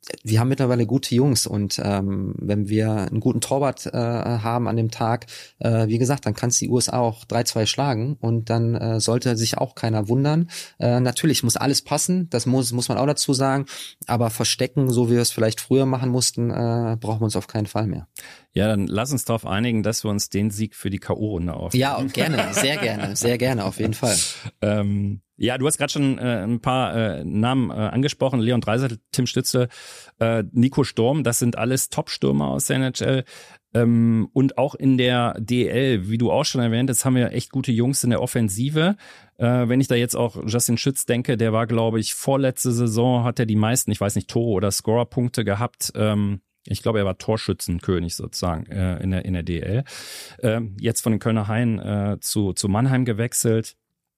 wir haben mittlerweile gute Jungs und ähm, wenn wir einen guten Torwart äh, haben an dem Tag, äh, wie gesagt, dann kann es die U S A auch drei zwei schlagen und dann äh, sollte sich auch keiner wundern. Äh, natürlich muss alles passen, das muss muss man auch dazu sagen, aber verstecken, so wie wir es vielleicht früher machen mussten, äh, brauchen wir uns auf keinen Fall mehr. Ja, dann lass uns darauf einigen, dass wir uns den Sieg für die K O-Runde aufnehmen. Ja, gerne, sehr gerne, sehr gerne, auf jeden Fall. ähm, ja, du hast gerade schon äh, ein paar äh, Namen äh, angesprochen, Leon Draisaitl, Tim Stützle, äh, Nico Sturm, das sind alles Top-Stürmer aus der N H L. Ähm, und auch in der D E L, wie du auch schon erwähnt hast, haben wir echt gute Jungs in der Offensive. Äh, wenn ich da jetzt auch Justin Schütz denke, der war, glaube ich, vorletzte Saison hat er die meisten, ich weiß nicht, Tore oder Scorerpunkte gehabt. Ähm, ich glaube, er war Torschützenkönig sozusagen äh, in der in der D E L. Äh, jetzt von den Kölner Haien äh, zu zu Mannheim gewechselt.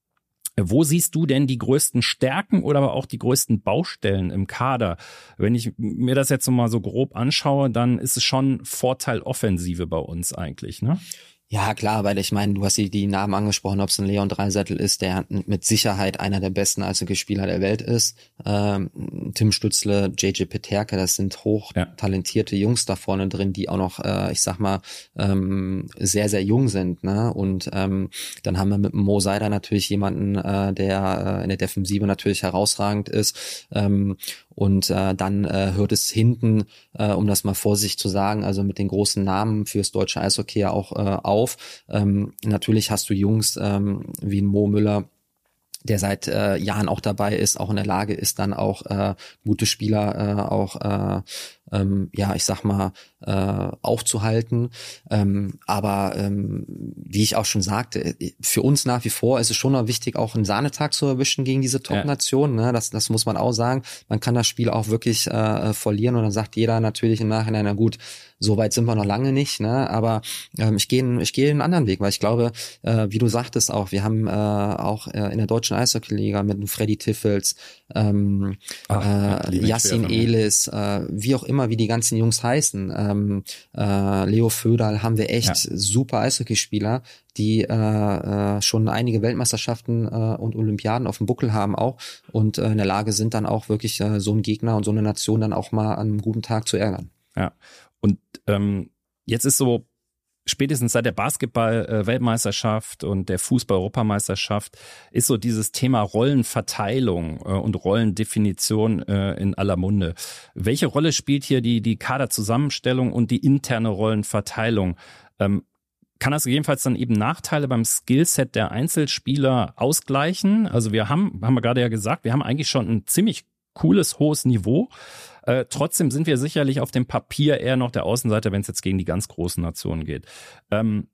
Wo siehst du denn die größten Stärken oder aber auch die größten Baustellen im Kader? Wenn ich mir das jetzt so mal so grob anschaue, dann ist es schon Vorteil Offensive bei uns eigentlich, ne? Ja, klar, weil ich meine, du hast die, die Namen angesprochen, ob es ein Leon Draisaitl ist, der mit Sicherheit einer der besten Eishockeyspieler der Welt ist. Ähm, Tim Stützle, J J Peterka, das sind hochtalentierte ja. Jungs da vorne drin, die auch noch, äh, ich sag mal, ähm, sehr, sehr jung sind. Ne? Und ähm, dann haben wir mit Mo Seider natürlich jemanden, äh, der äh, in der Defensive natürlich herausragend ist. Ähm, Und äh, dann äh, hört es hinten, äh, um das mal vorsichtig zu sagen, also mit den großen Namen fürs deutsche Eishockey ja auch äh, auf. Ähm, natürlich hast du Jungs ähm, wie Mo Müller, der seit äh, Jahren auch dabei ist, auch in der Lage ist, dann auch äh, gute Spieler äh, auch, äh, ähm, ja, ich sag mal, äh, aufzuhalten. Ähm, aber ähm, wie ich auch schon sagte, für uns nach wie vor ist es schon noch wichtig, auch einen Sahnetag zu erwischen gegen diese Top-Nation. Ja. Ne? Das, das muss man auch sagen. Man kann das Spiel auch wirklich äh, verlieren und dann sagt jeder natürlich im Nachhinein, na gut, so weit sind wir noch lange nicht, ne? Aber ähm, ich gehe ich gehe einen anderen Weg, weil ich glaube, äh, wie du sagtest auch, wir haben äh, auch äh, in der deutschen Eishockey-Liga mit dem Freddy Tiffels, ähm, Ach, äh, Yassin Elis, äh, wie auch immer, wie die ganzen Jungs heißen, ähm, äh, Leo Föderl, haben wir echt ja. super Eishockeyspieler, die äh, äh, schon einige Weltmeisterschaften äh, und Olympiaden auf dem Buckel haben auch und äh, in der Lage sind dann auch wirklich äh, so einen Gegner und so eine Nation dann auch mal an einem guten Tag zu ärgern. Ja. Und ähm, jetzt ist so, spätestens seit der Basketball-Weltmeisterschaft und der Fußball-Europameisterschaft ist so dieses Thema Rollenverteilung äh, und Rollendefinition äh, in aller Munde. Welche Rolle spielt hier die, die Kaderzusammenstellung und die interne Rollenverteilung? Ähm, kann das gegebenenfalls dann eben Nachteile beim Skillset der Einzelspieler ausgleichen? Also wir haben, haben wir gerade ja gesagt, wir haben eigentlich schon ein ziemlich cooles, hohes Niveau. Äh, trotzdem sind wir sicherlich auf dem Papier eher noch der Außenseiter, wenn es jetzt gegen die ganz großen Nationen geht. Ähm,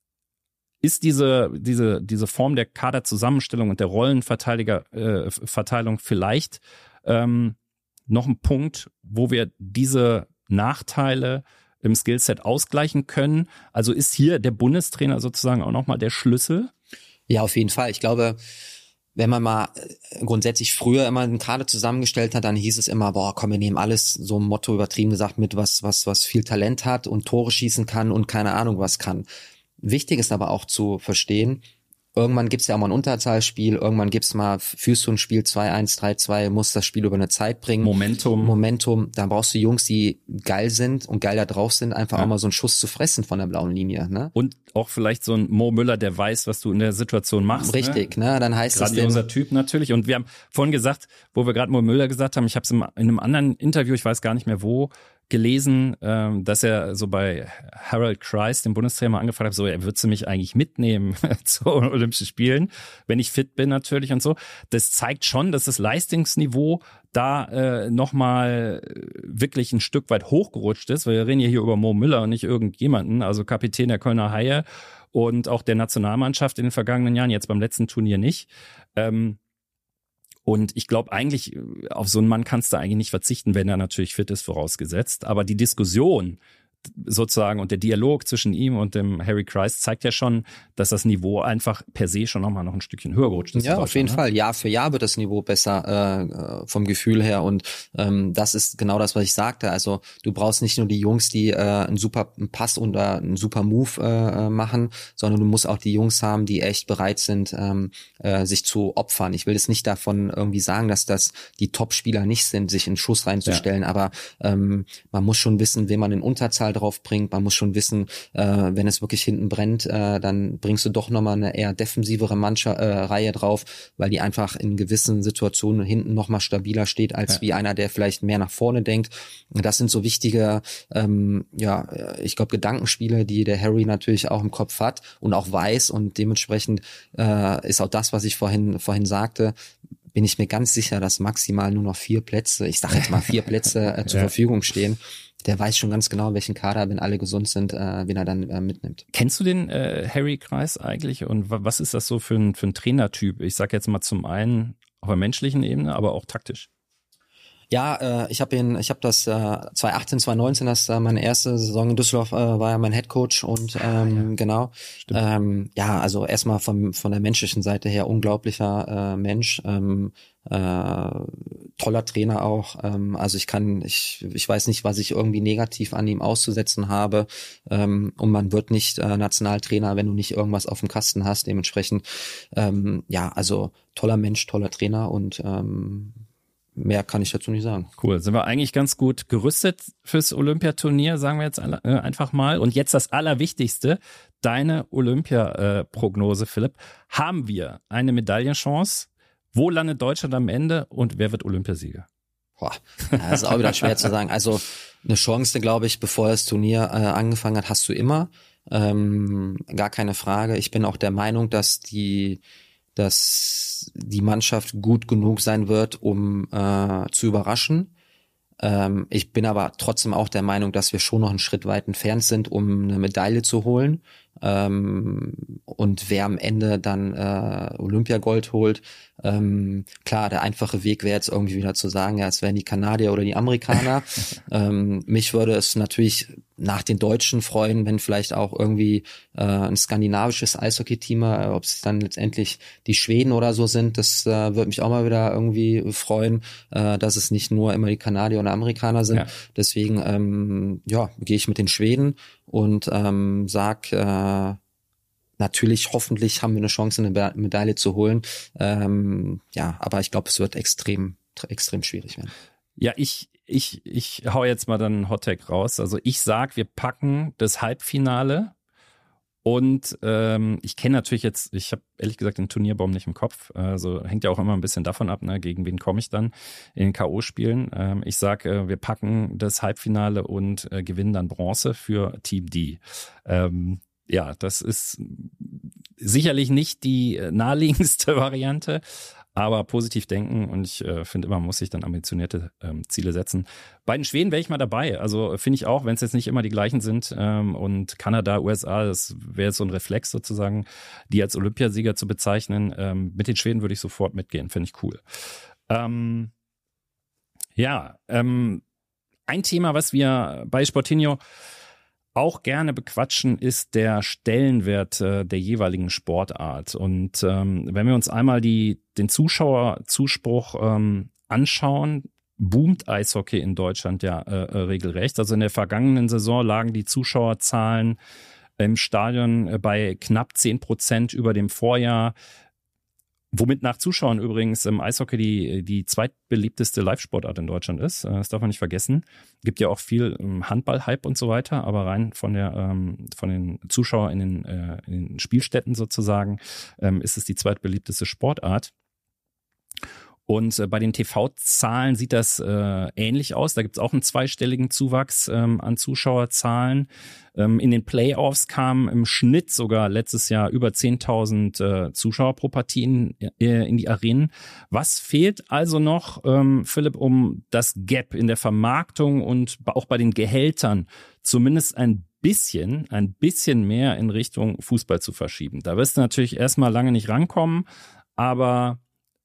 ist diese diese diese Form der Kaderzusammenstellung und der Rollenverteidiger äh, Verteilung vielleicht ähm, noch ein Punkt, wo wir diese Nachteile im Skillset ausgleichen können? Also ist hier der Bundestrainer sozusagen auch nochmal der Schlüssel? Ja, auf jeden Fall. Ich glaube, wenn man mal grundsätzlich früher immer einen Kader zusammengestellt hat, dann hieß es immer, boah, komm, wir nehmen alles, so ein Motto übertrieben gesagt, mit was, was, was viel Talent hat und Tore schießen kann und keine Ahnung was kann. Wichtig ist aber auch zu verstehen, irgendwann gibt's ja auch mal ein Unterzahlspiel, irgendwann gibt's mal, führst du ein Spiel zwei eins, drei zwei, musst das Spiel über eine Zeit bringen. Momentum. Momentum, da brauchst du Jungs, die geil sind und geil da drauf sind, einfach ja. auch mal so einen Schuss zu fressen von der blauen Linie. Ne? Und auch vielleicht so ein Mo Müller, der weiß, was du in der Situation machst. Richtig, ne? ne? Dann heißt es grandioser Typ natürlich. Und wir haben vorhin gesagt, wo wir gerade Mo Müller gesagt haben, ich habe es in einem anderen Interview, ich weiß gar nicht mehr wo, gelesen, ähm, dass er so bei Harold Kreis, dem Bundestrainer, mal angefragt hat, so, er würdest du mich eigentlich mitnehmen zu Olympischen Spielen, wenn ich fit bin natürlich und so. Das zeigt schon, dass das Leistungsniveau da äh, nochmal wirklich ein Stück weit hochgerutscht ist, weil wir reden ja hier über Mo Müller und nicht irgendjemanden, also Kapitän der Kölner Haie und auch der Nationalmannschaft in den vergangenen Jahren, jetzt beim letzten Turnier nicht. Ähm, Und ich glaube eigentlich, auf so einen Mann kannst du eigentlich nicht verzichten, wenn er natürlich fit ist, vorausgesetzt. Aber die Diskussion sozusagen und der Dialog zwischen ihm und dem Harry Kreis zeigt ja schon, dass das Niveau einfach per se schon nochmal noch ein Stückchen höher gerutscht ist. Ja, auf jeden ne? Fall. Jahr für Jahr wird das Niveau besser äh, vom Gefühl her und ähm, das ist genau das, was ich sagte. Also du brauchst nicht nur die Jungs, die äh, einen super Pass oder einen super Move äh, machen, sondern du musst auch die Jungs haben, die echt bereit sind, ähm, äh, sich zu opfern. Ich will jetzt nicht davon irgendwie sagen, dass das die Top-Spieler nicht sind, sich in Schuss reinzustellen, ja. aber ähm, man muss schon wissen, wen man in Unterzahl drauf bringt. Man muss schon wissen, äh, wenn es wirklich hinten brennt, äh, dann bringst du doch nochmal eine eher defensivere Mannschaft, äh, Reihe drauf, weil die einfach in gewissen Situationen hinten nochmal stabiler steht, als ja. wie einer, der vielleicht mehr nach vorne denkt. Das sind so wichtige, ähm, ja, ich glaube, Gedankenspiele, die der Harry natürlich auch im Kopf hat und auch weiß und dementsprechend äh, ist auch das, was ich vorhin vorhin sagte, bin ich mir ganz sicher, dass maximal nur noch vier Plätze, ich sage jetzt mal vier Plätze äh, zur ja. Verfügung stehen. Der weiß schon ganz genau, welchen Kader, wenn alle gesund sind, äh, wen er dann äh, mitnimmt. Kennst du den äh, Harry Kreis eigentlich und was ist das so für ein, für ein Trainertyp? Ich sage jetzt mal zum einen auf der menschlichen Ebene, aber auch taktisch. Ja, äh, ich habe ihn, ich habe das äh, zwanzig achtzehn, zwanzig neunzehn, das äh, meine erste Saison in Düsseldorf, äh, war ja mein Headcoach und ähm, ah, ja. genau. Ähm, ja, also erstmal von von der menschlichen Seite her unglaublicher äh, Mensch, ähm, äh, toller Trainer auch. Ähm, also ich kann, ich ich weiß nicht, was ich irgendwie negativ an ihm auszusetzen habe. Ähm, und man wird nicht äh, Nationaltrainer, wenn du nicht irgendwas auf dem Kasten hast. Dementsprechend, ähm, ja, also toller Mensch, toller Trainer und ähm, mehr kann ich dazu nicht sagen. Cool. Sind wir eigentlich ganz gut gerüstet fürs Olympiaturnier, sagen wir jetzt alle, äh, einfach mal. Und jetzt das Allerwichtigste, deine Olympia-Prognose, Philipp. Haben wir eine Medaillenchance? Wo landet Deutschland am Ende und wer wird Olympiasieger? Boah, das ist auch wieder schwer zu sagen. Also eine Chance, glaube ich, bevor das Turnier äh, angefangen hat, hast du immer. Ähm, gar keine Frage. Ich bin auch der Meinung, dass die dass die Mannschaft gut genug sein wird, um äh, zu überraschen. Ähm, ich bin aber trotzdem auch der Meinung, dass wir schon noch einen Schritt weit entfernt sind, um eine Medaille zu holen. Ähm, und wer am Ende dann äh, Olympiagold holt, ähm, klar, der einfache Weg wäre jetzt irgendwie wieder zu sagen, ja, es wären die Kanadier oder die Amerikaner. ähm, mich würde es natürlich nach den Deutschen freuen, wenn vielleicht auch irgendwie äh, ein skandinavisches Eishockey-Team, äh, ob es dann letztendlich die Schweden oder so sind, das äh, würde mich auch mal wieder irgendwie freuen, äh, dass es nicht nur immer die Kanadier oder Amerikaner sind. Ja. Deswegen, ähm, ja, gehe ich mit den Schweden und ähm, sag, äh, natürlich, hoffentlich haben wir eine Chance, eine Medaille zu holen. Ähm, ja, aber ich glaube, es wird extrem, extrem schwierig werden. Ja, ich ich ich hau jetzt mal dann einen Hottag raus. Also ich sag, wir packen das Halbfinale und ähm, ich kenne natürlich jetzt, ich habe ehrlich gesagt den Turnierbaum nicht im Kopf. Also hängt ja auch immer ein bisschen davon ab, ne, gegen wen komme ich dann in den K O-Spielen. Ähm, ich sag, äh, wir packen das Halbfinale und äh, gewinnen dann Bronze für Team D. Ähm, Ja, das ist sicherlich nicht die naheliegendste Variante, aber positiv denken und ich äh, finde immer, man muss sich dann ambitionierte ähm, Ziele setzen. Bei den Schweden wäre ich mal dabei, also finde ich auch, wenn es jetzt nicht immer die gleichen sind ähm, und Kanada, U S A, das wäre jetzt so ein Reflex sozusagen, die als Olympiasieger zu bezeichnen. Ähm, mit den Schweden würde ich sofort mitgehen, finde ich cool. Ähm, ja, ähm, ein Thema, was wir bei Sportinho auch gerne bequatschen, ist der Stellenwert äh, der jeweiligen Sportart. Und ähm, wenn wir uns einmal die den Zuschauerzuspruch ähm, anschauen, boomt Eishockey in Deutschland ja äh, äh, regelrecht. Also in der vergangenen Saison lagen die Zuschauerzahlen im Stadion äh, bei knapp zehn Prozent über dem Vorjahr. Womit nach Zuschauern übrigens im Eishockey die, die zweitbeliebteste Live-Sportart in Deutschland ist. Das darf man nicht vergessen. Gibt ja auch viel Handball-Hype und so weiter, aber rein von der von den Zuschauern in den, in den Spielstätten sozusagen ist es die zweitbeliebteste Sportart. Und bei den T V-Zahlen sieht das äh, ähnlich aus. Da gibt es auch einen zweistelligen Zuwachs ähm, an Zuschauerzahlen. Ähm, in den Playoffs kamen im Schnitt sogar letztes Jahr über zehntausend äh, Zuschauer pro Partie in, äh, in die Arenen. Was fehlt also noch, ähm, Philipp, um das Gap in der Vermarktung und auch bei den Gehältern zumindest ein bisschen, ein bisschen mehr in Richtung Fußball zu verschieben? Da wirst du natürlich erstmal lange nicht rankommen, aber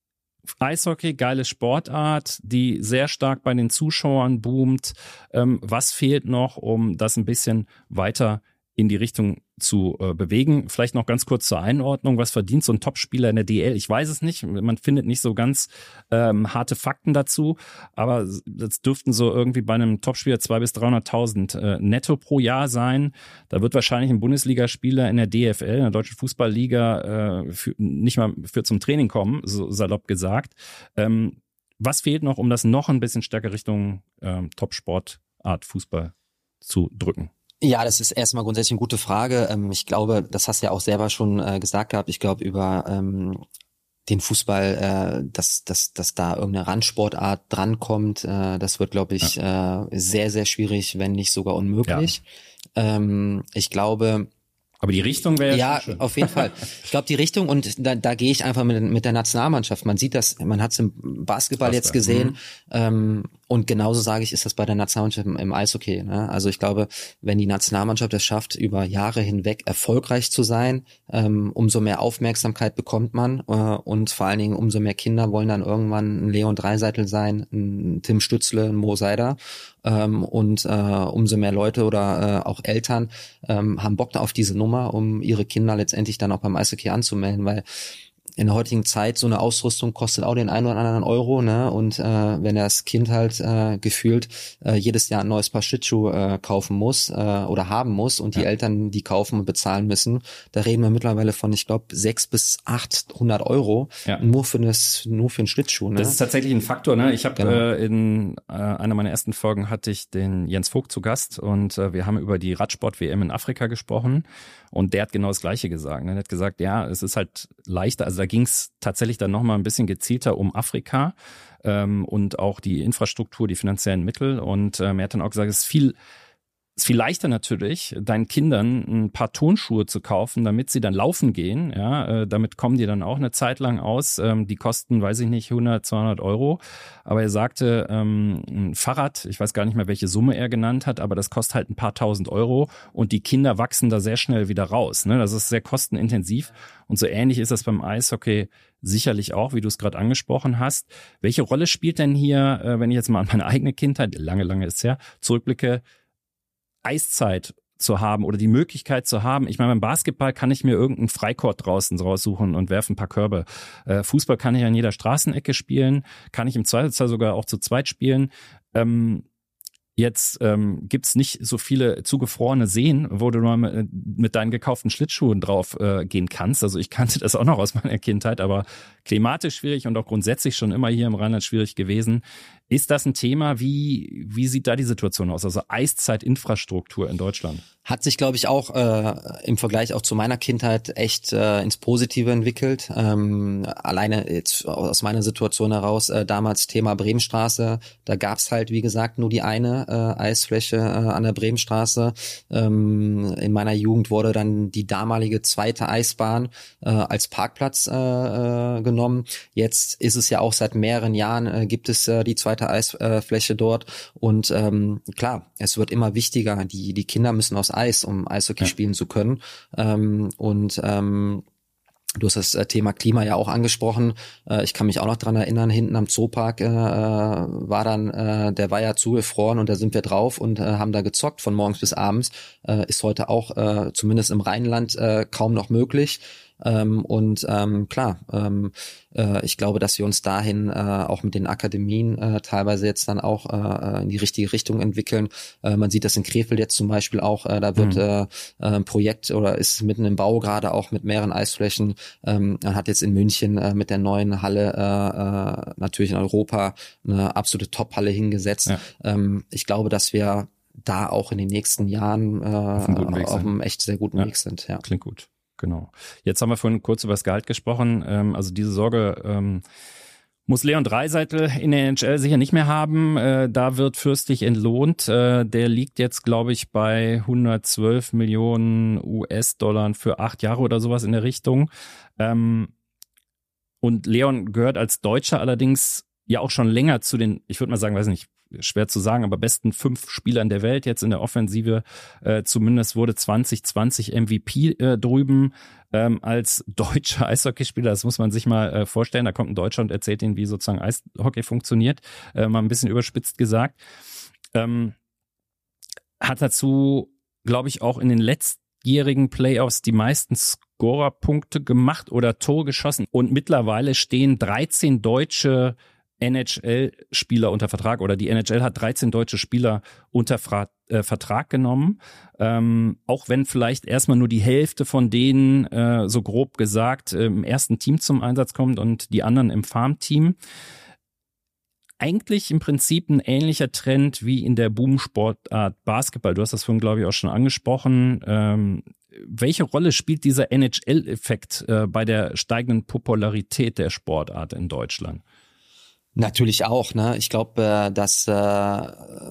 Eishockey, geile Sportart, die sehr stark bei den Zuschauern boomt. Ähm, was fehlt noch, um das ein bisschen weiter in die Richtung zu äh, bewegen? Vielleicht noch ganz kurz zur Einordnung. Was verdient so ein Topspieler in der D L? Ich weiß es nicht. Man findet nicht so ganz ähm, harte Fakten dazu. Aber das dürften so irgendwie bei einem Topspieler zweihunderttausend bis dreihunderttausend äh, netto pro Jahr sein. Da wird wahrscheinlich ein Bundesligaspieler in der D F L, in der Deutschen Fußballliga, äh, für, nicht mal für zum Training kommen, so salopp gesagt. Ähm, was fehlt noch, um das noch ein bisschen stärker Richtung ähm, Top-Sportart Fußball zu drücken? Ja, das ist erstmal grundsätzlich eine gute Frage. Ich glaube, das hast du ja auch selber schon gesagt gehabt. Ich glaube, über ähm, den Fußball, äh, dass, dass, dass da irgendeine Randsportart drankommt, äh, das wird, glaube ich, ja. äh, sehr, sehr schwierig, wenn nicht sogar unmöglich. Ja. Ähm, ich glaube... Aber die Richtung wäre ja schön. Auf jeden Fall. Ich glaube, die Richtung, und da, da gehe ich einfach mit, mit der Nationalmannschaft. Man sieht das, man hat es im Basketball, Basketball jetzt gesehen. Mhm. Ähm, und genauso sage ich, ist das bei der Nationalmannschaft im, im Eishockey. Ne? Also ich glaube, wenn die Nationalmannschaft es schafft, über Jahre hinweg erfolgreich zu sein, ähm, umso mehr Aufmerksamkeit bekommt man äh, und vor allen Dingen umso mehr Kinder wollen dann irgendwann ein Leon Dreiseitel sein, ein Tim Stützle, ein Mo Seider. Ähm, und äh, umso mehr Leute oder äh, auch Eltern ähm, haben Bock auf diese Nummer, um ihre Kinder letztendlich dann auch beim Eishockey anzumelden, weil in der heutigen Zeit so eine Ausrüstung kostet auch den einen oder anderen Euro, ne? Und äh, wenn das Kind halt äh, gefühlt äh, jedes Jahr ein neues Paar Schlittschuhe äh, kaufen muss äh, oder haben muss und die ja. Eltern die kaufen und bezahlen müssen, da reden wir mittlerweile von, ich glaube, sechs bis achthundert Euro ja. nur für das, nur für einen Schlittschuh. Ne? Das ist tatsächlich ein Faktor. Ne? Ich habe genau. äh, in äh, einer meiner ersten Folgen hatte ich den Jens Vogt zu Gast und äh, wir haben über die Radsport-W M in Afrika gesprochen. Und der hat genau das Gleiche gesagt. Er hat gesagt, ja, es ist halt leichter. Also da ging es tatsächlich dann nochmal ein bisschen gezielter um Afrika ähm, und auch die Infrastruktur, die finanziellen Mittel. Und ähm, er hat dann auch gesagt, es ist viel ist viel leichter natürlich, deinen Kindern ein paar Turnschuhe zu kaufen, damit sie dann laufen gehen. Ja, äh, damit kommen die dann auch eine Zeit lang aus. Ähm, die kosten, weiß ich nicht, hundert, zweihundert Euro. Aber er sagte, ähm, ein Fahrrad, ich weiß gar nicht mehr, welche Summe er genannt hat, aber das kostet halt ein paar tausend Euro und die Kinder wachsen da sehr schnell wieder raus. Ne? Das ist sehr kostenintensiv und so ähnlich ist das beim Eishockey sicherlich auch, wie du es gerade angesprochen hast. Welche Rolle spielt denn hier, äh, wenn ich jetzt mal an meine eigene Kindheit, lange, lange ist es her, zurückblicke, Eiszeit zu haben oder die Möglichkeit zu haben. Ich meine, beim Basketball kann ich mir irgendeinen Freicourt draußen raussuchen und werfe ein paar Körbe. Äh, Fußball kann ich an jeder Straßenecke spielen, kann ich im Zweifelsfall sogar auch zu zweit spielen. Ähm, Jetzt ähm, gibt's nicht so viele zugefrorene Seen, wo du mal mit, mit deinen gekauften Schlittschuhen drauf äh, gehen kannst. Also ich kannte das auch noch aus meiner Kindheit, aber klimatisch schwierig und auch grundsätzlich schon immer hier im Rheinland schwierig gewesen. Ist das ein Thema? Wie wie sieht da die Situation aus? Also Eiszeitinfrastruktur in Deutschland? Hat sich, glaube ich, auch äh, im Vergleich auch zu meiner Kindheit echt äh, ins Positive entwickelt. Ähm, alleine jetzt aus meiner Situation heraus, äh, damals Thema Bremenstraße, da gab's halt, wie gesagt, nur die eine äh, Eisfläche äh, an der Bremenstraße. Ähm, in meiner Jugend wurde dann die damalige zweite Eisbahn äh, als Parkplatz äh, äh, genommen. Jetzt ist es ja auch seit mehreren Jahren, äh, gibt es äh, die zweite Eisfläche äh, dort. Und ähm, klar, es wird immer wichtiger. Die, die Kinder müssen aus Eis, um Eishockey ja. spielen zu können. Ähm, und ähm, du hast das Thema Klima ja auch angesprochen. Äh, ich kann mich auch noch dran erinnern, hinten am Zoopark äh, war dann, äh, der war ja zugefroren und da sind wir drauf und äh, haben da gezockt von morgens bis abends. Äh, ist heute auch äh, zumindest im Rheinland äh, kaum noch möglich. Ähm, und ähm, klar, ähm, äh, ich glaube, dass wir uns dahin äh, auch mit den Akademien äh, teilweise jetzt dann auch äh, in die richtige Richtung entwickeln. Äh, man sieht das in Krefeld jetzt zum Beispiel auch, äh, da wird mhm. äh, ein Projekt oder ist mitten im Bau gerade auch mit mehreren Eisflächen. Ähm, man hat jetzt in München äh, mit der neuen Halle äh, äh, natürlich in Europa eine absolute Top-Halle hingesetzt. Ja. Ähm, ich glaube, dass wir da auch in den nächsten Jahren äh, auf einem, auf einem echt sehr guten ja. Weg sind. Ja. Klingt gut. Genau. Jetzt haben wir vorhin kurz über das Gehalt gesprochen. Ähm, also diese Sorge ähm, muss Leon Dreiseitel in der N H L sicher nicht mehr haben. Äh, da wird fürstlich entlohnt. Äh, der liegt jetzt, glaube ich, bei hundertzwölf Millionen U S-Dollar für acht Jahre oder sowas in der Richtung. Ähm, und Leon gehört als Deutscher allerdings ja auch schon länger zu den, ich würde mal sagen, weiß nicht, schwer zu sagen, aber besten fünf Spielern der Welt jetzt in der Offensive. Äh, zumindest wurde zwanzig zwanzig M V P äh, drüben ähm, als deutscher Eishockeyspieler. Das muss man sich mal äh, vorstellen. Da kommt ein Deutscher und erzählt ihnen, wie sozusagen Eishockey funktioniert. Äh, mal ein bisschen überspitzt gesagt. Ähm, hat dazu, glaube ich, auch in den letztjährigen Playoffs die meisten Scorerpunkte gemacht oder Tore geschossen. Und mittlerweile stehen dreizehn deutsche N H L-Spieler unter Vertrag oder die N H L hat dreizehn deutsche Spieler unter Fra- äh, Vertrag genommen. Ähm, auch wenn vielleicht erstmal nur die Hälfte von denen, äh, so grob gesagt, äh, im ersten Team zum Einsatz kommt und die anderen im Farmteam. Eigentlich im Prinzip ein ähnlicher Trend wie in der Boom-Sportart Basketball. Du hast das vorhin, glaube ich, auch schon angesprochen. Ähm, welche Rolle spielt dieser N H L-Effekt äh, bei der steigenden Popularität der Sportart in Deutschland? Natürlich auch, ne? Ich glaube, äh, dass äh,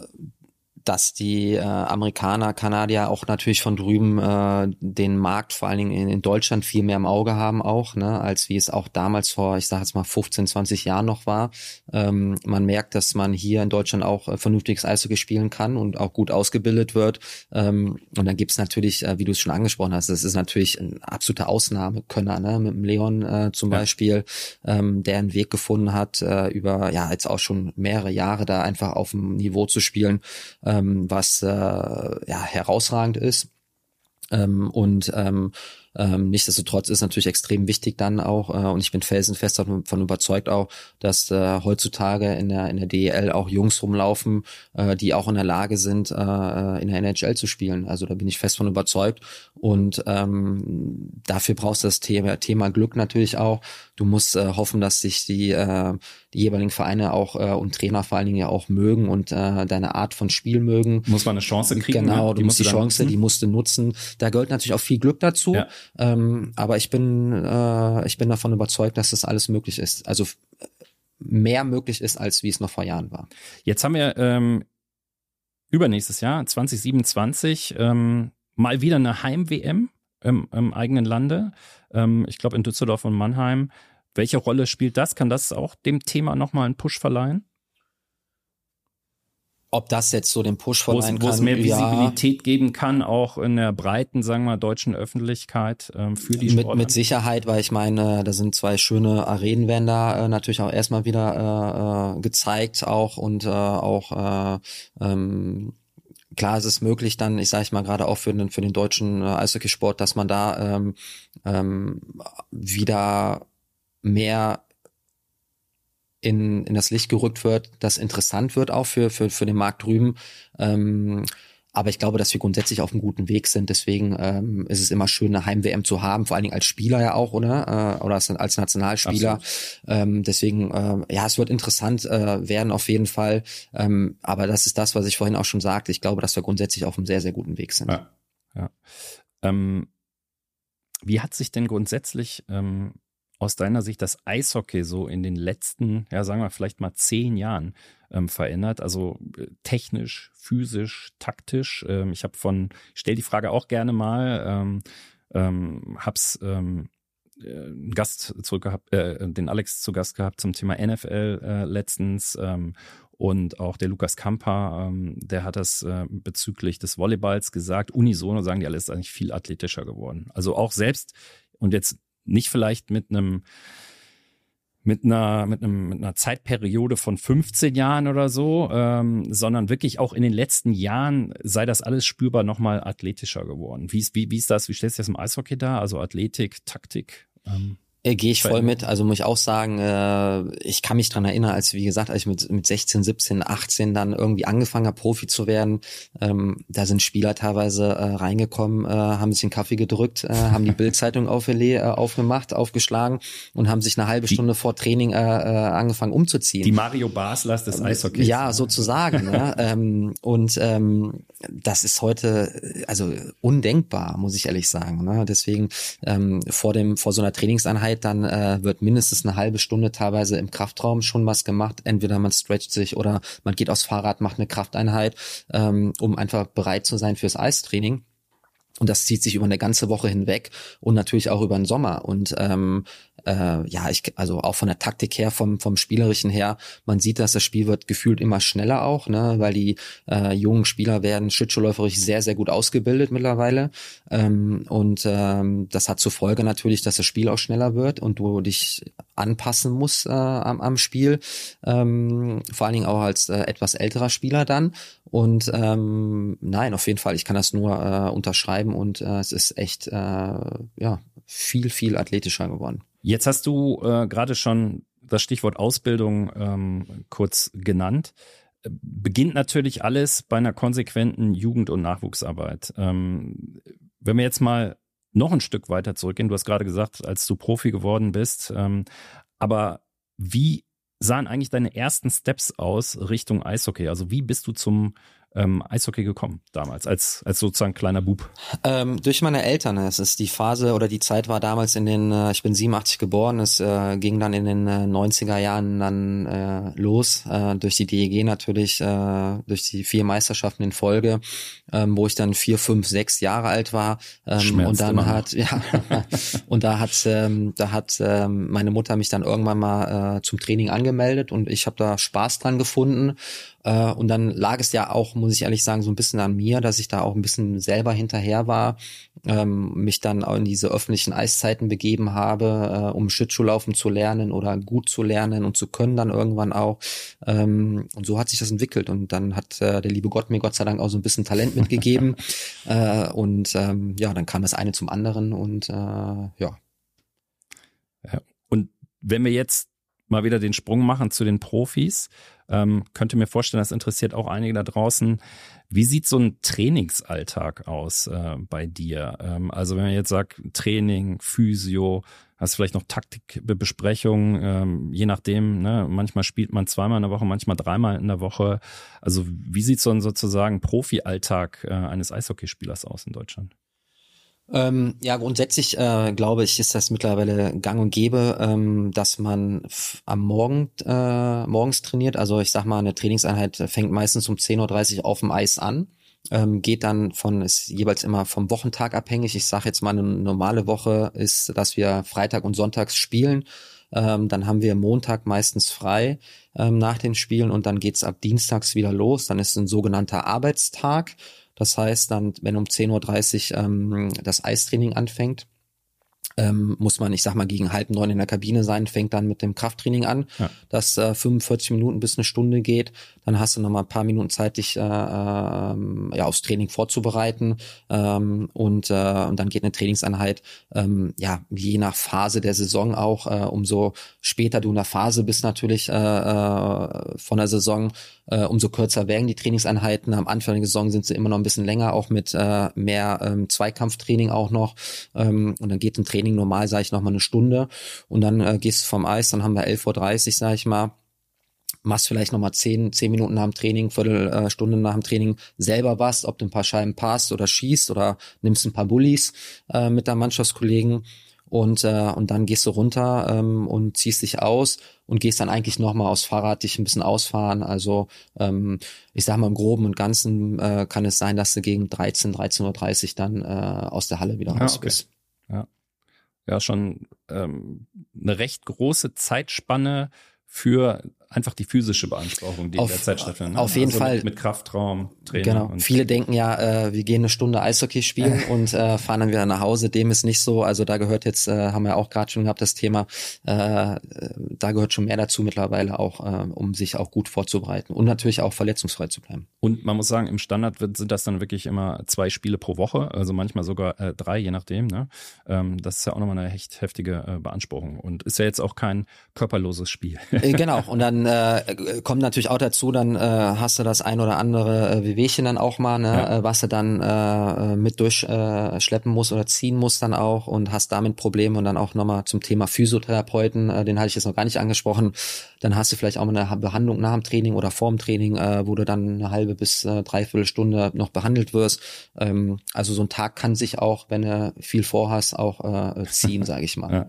dass die äh, Amerikaner, Kanadier auch natürlich von drüben äh, den Markt vor allen Dingen in, in Deutschland viel mehr im Auge haben auch, ne, als wie es auch damals vor, ich sage jetzt mal fünfzehn, zwanzig Jahren noch war. Ähm, man merkt, dass man hier in Deutschland auch äh, vernünftiges Eishockey spielen kann und auch gut ausgebildet wird. Ähm, und dann gibt's natürlich, äh, wie du es schon angesprochen hast, das ist natürlich ein absoluter Ausnahmekönner, ne, mit dem Leon äh, zum ja. Beispiel, ähm, der einen Weg gefunden hat, äh, über ja jetzt auch schon mehrere Jahre da einfach auf dem Niveau zu spielen, äh, was äh, ja herausragend ist. Ähm, und ähm, ähm, nichtsdestotrotz ist natürlich extrem wichtig dann auch, äh, und ich bin felsenfest davon überzeugt auch, dass äh, heutzutage in der in der D E L auch Jungs rumlaufen, äh, die auch in der Lage sind, äh, in der N H L zu spielen. Also da bin ich fest von überzeugt. Und ähm, dafür brauchst du das Thema, Thema Glück natürlich auch. Du musst äh, hoffen, dass sich die, äh, die jeweiligen Vereine auch äh, und Trainer vor allen Dingen ja auch mögen und äh, deine Art von Spiel mögen. Muss man eine Chance kriegen. Genau, ne? du musst die Chance, nutzen. die musst du nutzen. Da gehört natürlich auch viel Glück dazu. Ja. Ähm, aber ich bin, äh, ich bin davon überzeugt, dass das alles möglich ist. Also f- mehr möglich ist, als wie es noch vor Jahren war. Jetzt haben wir ähm, übernächstes Jahr, zwanzig siebenundzwanzig, ähm, mal wieder eine Heim-W M im, im eigenen Lande. Ähm, ich glaube in Düsseldorf und Mannheim. Welche Rolle spielt das? Kann das auch dem Thema nochmal einen Push verleihen? Ob das jetzt so den Push verleihen kann? Wo es mehr Visibilität ja. geben kann, auch in der breiten, sagen wir mal, deutschen Öffentlichkeit ähm, für die Sportler? Mit, mit Sicherheit, weil ich meine, da sind zwei schöne Arenenwände äh, natürlich auch erstmal wieder äh, gezeigt auch und äh, auch äh, ähm, klar, es ist möglich dann, ich sage ich mal gerade auch für den für den deutschen äh, Eishockeysport, dass man da ähm, ähm, wieder mehr in in das Licht gerückt wird, das interessant wird auch für für für den Markt drüben. Ähm, aber ich glaube, dass wir grundsätzlich auf einem guten Weg sind. Deswegen ähm, ist es immer schön, eine Heim-W M zu haben, vor allen Dingen als Spieler ja auch, oder? Äh, oder als, als Nationalspieler. Ähm, deswegen, äh, ja, es wird interessant äh, werden auf jeden Fall. Ähm, aber das ist das, was ich vorhin auch schon sagte. Ich glaube, dass wir grundsätzlich auf einem sehr, sehr guten Weg sind. Ja. ja. Ähm, wie hat sich denn grundsätzlich ähm, aus deiner Sicht das Eishockey so in den letzten, ja sagen wir vielleicht mal zehn Jahren ähm, verändert? Also äh, technisch, physisch, taktisch. Ähm, ich habe von, ich stelle die Frage auch gerne mal, ähm, ähm, hab's ähm, äh, einen Gast zurück gehabt, äh, den Alex zu Gast gehabt zum Thema N F L äh, letztens ähm, und auch der Lukas Kamper, ähm, der hat das äh, bezüglich des Volleyballs gesagt. Unisono sagen die alle, ist eigentlich viel athletischer geworden. Also auch selbst und jetzt nicht vielleicht mit einem mit einer mit einem mit einer Zeitperiode von fünfzehn Jahren oder so, ähm, sondern wirklich auch in den letzten Jahren sei das alles spürbar nochmal athletischer geworden. Wie ist wie wie ist das? Wie stellst du das im Eishockey dar? Also Athletik, Taktik. Ähm Äh, Gehe ich voll mit, also muss ich auch sagen, äh, ich kann mich dran erinnern, als wie gesagt, als ich mit mit sechzehn, siebzehn, achtzehn dann irgendwie angefangen habe, Profi zu werden, ähm, da sind Spieler teilweise äh, reingekommen, äh, haben sich einen Kaffee gedrückt, äh, haben die Bildzeitung aufgele- äh, aufgemacht, aufgeschlagen und haben sich eine halbe Stunde die, vor Training äh, äh, angefangen umzuziehen. Die Mario Baslers des Eishockeys. Ja, sozusagen. ne? ähm, und ähm, das ist heute also undenkbar, muss ich ehrlich sagen. Ne? Deswegen ähm, vor dem vor so einer Trainingseinheit dann äh, wird mindestens eine halbe Stunde teilweise im Kraftraum schon was gemacht. Entweder man stretcht sich oder man geht aufs Fahrrad, macht eine Krafteinheit, ähm, um einfach bereit zu sein fürs Eistraining. Und das zieht sich über eine ganze Woche hinweg und natürlich auch über den Sommer. Und ähm, äh, ja, ich, also auch von der Taktik her, vom vom Spielerischen her, man sieht, dass das Spiel wird gefühlt immer schneller auch, ne, weil die äh, jungen Spieler werden schlittschuhläuferisch sehr, sehr gut ausgebildet mittlerweile. Ähm, und ähm, das hat zur Folge natürlich, dass das Spiel auch schneller wird und du dich anpassen musst äh, am, am Spiel. Ähm, vor allen Dingen auch als äh, etwas älterer Spieler dann. Und ähm, nein, auf jeden Fall, ich kann das nur äh, unterschreiben und äh, es ist echt äh, ja viel, viel athletischer geworden. Jetzt hast du äh, gerade schon das Stichwort Ausbildung ähm, kurz genannt. Beginnt natürlich alles bei einer konsequenten Jugend- und Nachwuchsarbeit. Ähm, wenn wir jetzt mal noch ein Stück weiter zurückgehen, du hast gerade gesagt, als du Profi geworden bist, ähm, aber wie sahen eigentlich deine ersten Steps aus Richtung Eishockey? Also wie bist du zum ähm, Eishockey gekommen damals, als als sozusagen kleiner Bub? Ähm, durch meine Eltern. Es ist die Phase oder die Zeit war damals in den, äh, ich bin siebenundachtzig geboren, es äh, ging dann in den äh, neunziger Jahren dann äh, los, äh, durch die D E G natürlich, äh, durch die vier Meisterschaften in Folge, ähm, wo ich dann vier, fünf, sechs Jahre alt war. Ähm, und dann hat, ja, und da hat, ähm, da hat ähm, meine Mutter mich dann irgendwann mal äh, zum Training angemeldet und ich habe da Spaß dran gefunden. Uh, und dann lag es ja auch, muss ich ehrlich sagen, so ein bisschen an mir, dass ich da auch ein bisschen selber hinterher war, ähm, mich dann auch in diese öffentlichen Eiszeiten begeben habe, äh, um Schlittschuhlaufen zu lernen oder gut zu lernen und zu können dann irgendwann auch. Ähm, und so hat sich das entwickelt und dann hat äh, der liebe Gott mir Gott sei Dank auch so ein bisschen Talent mitgegeben. äh, und ähm, ja, dann kam das eine zum anderen und äh, ja. ja. Und wenn wir jetzt mal wieder den Sprung machen zu den Profis, ähm, könnte mir vorstellen, das interessiert auch einige da draußen. Wie sieht so ein Trainingsalltag aus äh, bei dir? Ähm, also wenn man jetzt sagt, Training, Physio, hast vielleicht noch Taktikbesprechungen, ähm, je nachdem, ne? Manchmal spielt man zweimal in der Woche, manchmal dreimal in der Woche. Also wie sieht so ein sozusagen Profi-Alltag äh, eines Eishockeyspielers aus in Deutschland? Ähm, ja, grundsätzlich äh, glaube ich, ist das mittlerweile gang und gäbe, ähm, dass man f- am Morgen äh, morgens trainiert. Also ich sag mal, eine Trainingseinheit fängt meistens um zehn Uhr dreißig auf dem Eis an, ähm, geht dann von, ist jeweils immer vom Wochentag abhängig. Ich sage jetzt mal, eine normale Woche ist, dass wir Freitag und Sonntags spielen. Ähm, dann haben wir Montag meistens frei ähm, nach den Spielen und dann geht's ab Dienstags wieder los. Dann ist ein sogenannter Arbeitstag. Das heißt dann, wenn um zehn Uhr dreißig ähm, das Eistraining anfängt, ähm, muss man, ich sag mal, gegen halb neun in der Kabine sein, fängt dann mit dem Krafttraining an, ja. das äh, fünfundvierzig Minuten bis eine Stunde geht. Dann hast du noch mal ein paar Minuten Zeit, dich äh, ähm, ja aufs Training vorzubereiten ähm, und äh, und dann geht eine Trainingseinheit, ähm, ja, je nach Phase der Saison auch, äh, umso später du in der Phase bist natürlich äh, äh, von der Saison, äh, umso kürzer werden die Trainingseinheiten. Am Anfang der Saison sind sie immer noch ein bisschen länger, auch mit äh, mehr ähm, Zweikampftraining auch noch ähm, und dann geht ein Training normal, sage ich, noch mal eine Stunde und dann äh, gehst du vom Eis, dann haben wir elf Uhr dreißig, sage ich mal, machst vielleicht noch mal zehn, zehn Minuten nach dem Training, Viertelstunde nach dem Training selber was, ob du ein paar Scheiben passt oder schießt oder nimmst ein paar Bullies äh, mit deinen Mannschaftskollegen und äh, und dann gehst du runter ähm, und ziehst dich aus und gehst dann eigentlich noch mal aufs Fahrrad dich ein bisschen ausfahren. Also ähm, ich sag mal im Groben und Ganzen äh, kann es sein, dass du gegen dreizehn, dreizehn Uhr dreißig dann äh, aus der Halle wieder raus ja, okay. bist. Ja. Ja, schon ähm, eine recht große Zeitspanne für einfach die physische Beanspruchung, die auf, in der Zeit stattfindet. Ne? Auf jeden also Fall. Mit, mit Kraftraum, Training. Genau. Und Viele denken ja, äh, wir gehen eine Stunde Eishockey spielen und äh, fahren dann wieder nach Hause. Dem ist nicht so. Also da gehört jetzt, äh, haben wir auch gerade schon gehabt, das Thema, äh, da gehört schon mehr dazu mittlerweile auch, äh, um sich auch gut vorzubereiten und natürlich auch verletzungsfrei zu bleiben. Und man muss sagen, im Standard wird, sind das dann wirklich immer zwei Spiele pro Woche, also manchmal sogar äh, drei, je nachdem. Ne? Ähm, das ist ja auch nochmal eine echt heftige äh, Beanspruchung und ist ja jetzt auch kein körperloses Spiel. äh, genau. Und dann äh, kommt natürlich auch dazu, dann äh, hast du das ein oder andere äh, Wehwehchen dann auch mal, ne, ja. äh, was du dann äh, mit durchschleppen äh, musst oder ziehen musst dann auch und hast damit Probleme und dann auch nochmal zum Thema Physiotherapeuten, äh, den hatte ich jetzt noch gar nicht angesprochen, dann hast du vielleicht auch mal eine Behandlung nach dem Training oder vor dem Training, äh, wo du dann eine halbe bis äh, dreiviertel Stunde noch behandelt wirst. Ähm, also so ein Tag kann sich auch, wenn du viel vorhast, auch äh, ziehen, sage ich mal. Ja,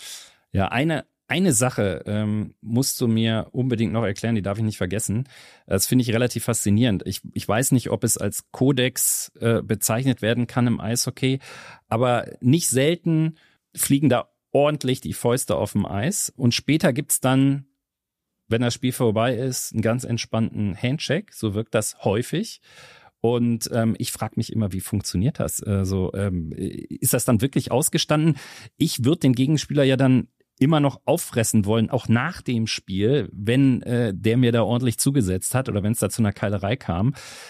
ja eine Eine Sache ähm, musst du mir unbedingt noch erklären, die darf ich nicht vergessen. Das finde ich relativ faszinierend. Ich, ich weiß nicht, ob es als Kodex äh, bezeichnet werden kann im Eishockey, aber nicht selten fliegen da ordentlich die Fäuste auf dem Eis und später gibt's dann, wenn das Spiel vorbei ist, einen ganz entspannten Handshake. So wirkt das häufig. Und ähm, ich frage mich immer, wie funktioniert das? Also ähm, ist das dann wirklich ausgestanden? Ich würde den Gegenspieler ja dann immer noch auffressen wollen, auch nach dem Spiel, wenn äh, der mir da ordentlich zugesetzt hat oder wenn es da zu einer Keilerei kam.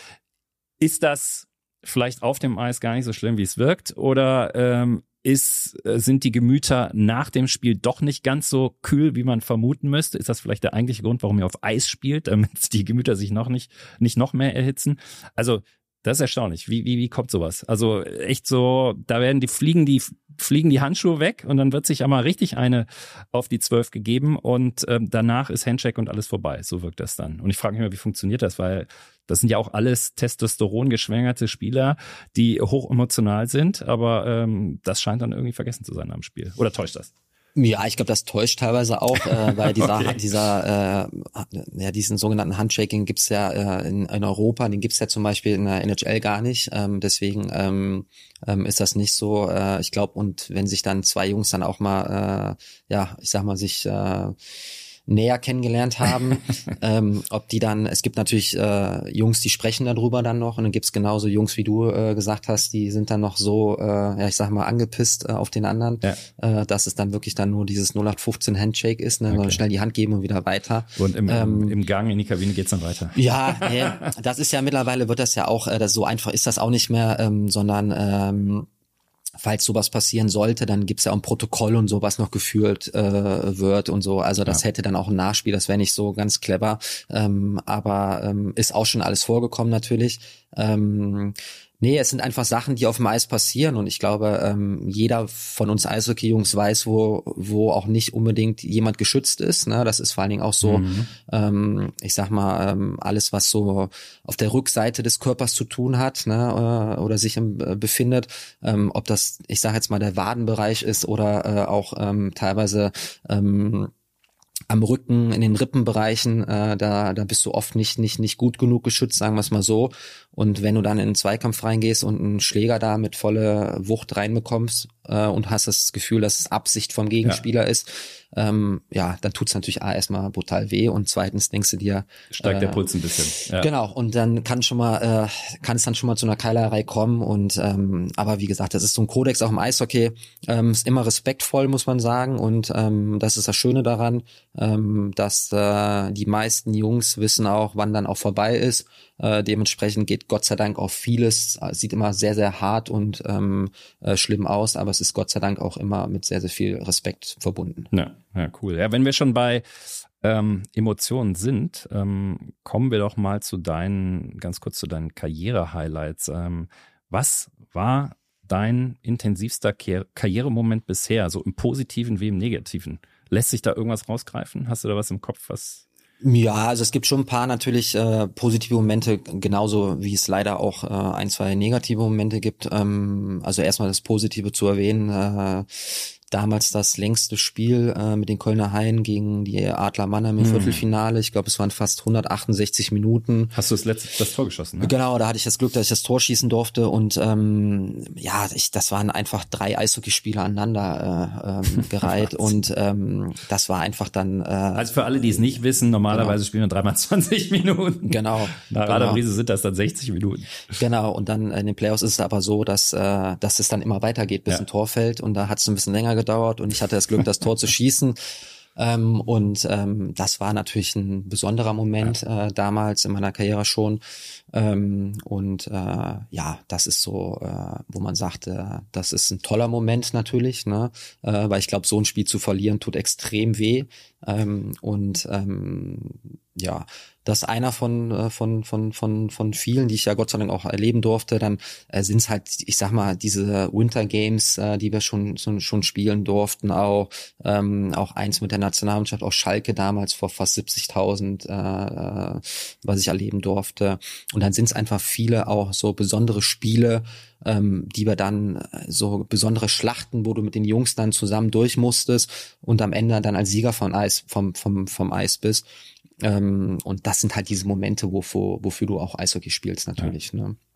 Ist das vielleicht auf dem Eis gar nicht so schlimm, wie es wirkt? Oder ähm, ist, sind die Gemüter nach dem Spiel doch nicht ganz so kühl, wie man vermuten müsste? Ist das vielleicht der eigentliche Grund, warum ihr auf Eis spielt, damit die Gemüter sich noch nicht, nicht noch mehr erhitzen? Also, das ist erstaunlich. Wie, wie, wie kommt sowas? Also, echt so, da werden die fliegen, die fliegen die Handschuhe weg und dann wird sich einmal richtig eine auf die Zwölf gegeben und ähm, danach ist Handshake und alles vorbei. So wirkt das dann. Und ich frage mich immer, wie funktioniert das? Weil das sind ja auch alles testosterongeschwängerte Spieler, die hochemotional sind, aber ähm, das scheint dann irgendwie vergessen zu sein am Spiel. Oder täuscht das? Ja, ich glaube, das täuscht teilweise auch, äh, weil dieser, okay. dieser, äh, ja, diesen sogenannten Handshaking gibt's ja äh, in, in Europa, den gibt's ja zum Beispiel in der N H L gar nicht. Ähm, deswegen ähm, ähm, ist das nicht so. Äh, ich glaube, und wenn sich dann zwei Jungs dann auch mal, äh, ja, ich sag mal, sich äh, näher kennengelernt haben, ähm, ob die dann, es gibt natürlich äh, Jungs, die sprechen darüber dann noch und dann gibt's genauso Jungs, wie du äh, gesagt hast, die sind dann noch so, äh, ja ich sag mal, angepisst äh, auf den anderen, ja. äh, dass es dann wirklich dann nur dieses null acht fünfzehn Handshake ist, ne? Okay. Schnell die Hand geben und wieder weiter. Und im, ähm, im Gang in die Kabine geht's dann weiter. Ja, ja, das ist ja mittlerweile, wird das ja auch, äh, das, so einfach ist das auch nicht mehr, ähm, sondern ähm, falls sowas passieren sollte, dann gibt's ja auch ein Protokoll und sowas noch geführt äh, wird und so. Also das ja. hätte dann auch ein Nachspiel, das wäre nicht so ganz clever. Ähm, aber ähm, ist auch schon alles vorgekommen natürlich. Ähm, nee, es sind einfach Sachen, die auf dem Eis passieren und ich glaube, ähm, jeder von uns Eishockey-Jungs weiß, wo wo auch nicht unbedingt jemand geschützt ist. Ne? Das ist vor allen Dingen auch so, mhm. ähm, ich sag mal, ähm, alles, was so auf der Rückseite des Körpers zu tun hat, ne, oder, oder sich im, äh, befindet, ähm, ob das, ich sage jetzt mal, der Wadenbereich ist oder äh, auch ähm, teilweise ähm, am Rücken, in den Rippenbereichen, äh, da da bist du oft nicht nicht nicht gut genug geschützt, sagen wir es mal so. Und wenn du dann in einen Zweikampf reingehst und einen Schläger da mit voller Wucht reinbekommst äh, und hast das Gefühl, dass es Absicht vom Gegenspieler ja. ist, ähm, ja, dann tut's natürlich A, erstmal brutal weh und zweitens denkst du dir, steigt äh, der Puls ein bisschen. Ja. Genau, und dann kann schon mal äh, kann es dann schon mal zu einer Keilerei kommen und ähm, aber wie gesagt, das ist so ein Kodex auch im Eishockey, ähm, ist immer respektvoll, muss man sagen, und ähm, das ist das Schöne daran, ähm, dass äh, die meisten Jungs wissen auch, wann dann auch vorbei ist. Äh, dementsprechend geht Gott sei Dank auch vieles, äh, sieht immer sehr, sehr hart und ähm, äh, schlimm aus, aber es ist Gott sei Dank auch immer mit sehr, sehr viel Respekt verbunden. Ja, ja, cool. Ja, wenn wir schon bei ähm, Emotionen sind, ähm, kommen wir doch mal zu deinen, ganz kurz zu deinen Karriere-Highlights. Ähm, was war dein intensivster Karri- Karrieremoment bisher, so im Positiven wie im Negativen? Lässt sich da irgendwas rausgreifen? Hast du da was im Kopf, was... Ja, also es gibt schon ein paar natürlich äh, positive Momente, genauso wie es leider auch äh, ein, zwei negative Momente gibt. Ähm, also erstmal das Positive zu erwähnen, äh, damals das längste Spiel äh, mit den Kölner Haien gegen die Adler Mannheim im hm. Viertelfinale. Ich glaube, es waren fast hundertachtundsechzig Minuten. Hast du das letzte das Tor geschossen? Ne? Genau, da hatte ich das Glück, dass ich das Tor schießen durfte und ähm, ja, ich, das waren einfach drei Eishockeyspiele aneinander äh, ähm, gereiht und ähm, das war einfach dann... Äh, also für alle, die es nicht wissen, normalerweise genau. spielen wir dreimal zwanzig Minuten. Genau. Nach genau. Radabrise sind das dann sechzig Minuten. Genau, und dann in den Playoffs ist es aber so, dass äh, dass es dann immer weitergeht, bis ja. ein Tor fällt und da hat es ein bisschen länger gedauert und ich hatte das Glück, das Tor zu schießen. Ähm, und ähm, das war natürlich ein besonderer Moment ja. äh, damals in meiner Karriere schon. Ähm, und äh, ja, das ist so, äh, wo man sagt, äh, das ist ein toller Moment natürlich, ne? Äh, weil ich glaube, so ein Spiel zu verlieren tut extrem weh. Ähm, und ähm, ja, das ist einer von von von von von vielen, die ich ja Gott sei Dank auch erleben durfte. Dann äh, sind es halt, ich sag mal, diese Winter Games, äh, die wir schon schon, schon spielen durften, auch ähm, auch eins mit der Nationalmannschaft, auch Schalke damals vor fast siebzigtausend, äh, was ich erleben durfte. Und dann sind es einfach viele auch so besondere Spiele, ähm, die wir dann so besondere Schlachten, wo du mit den Jungs dann zusammen durch musstest und am Ende dann als Sieger von Eis vom vom vom Eis bist. Ähm, und das sind halt diese Momente, wofür, wofür du auch Eishockey spielst natürlich. Ja. Ne? Ja.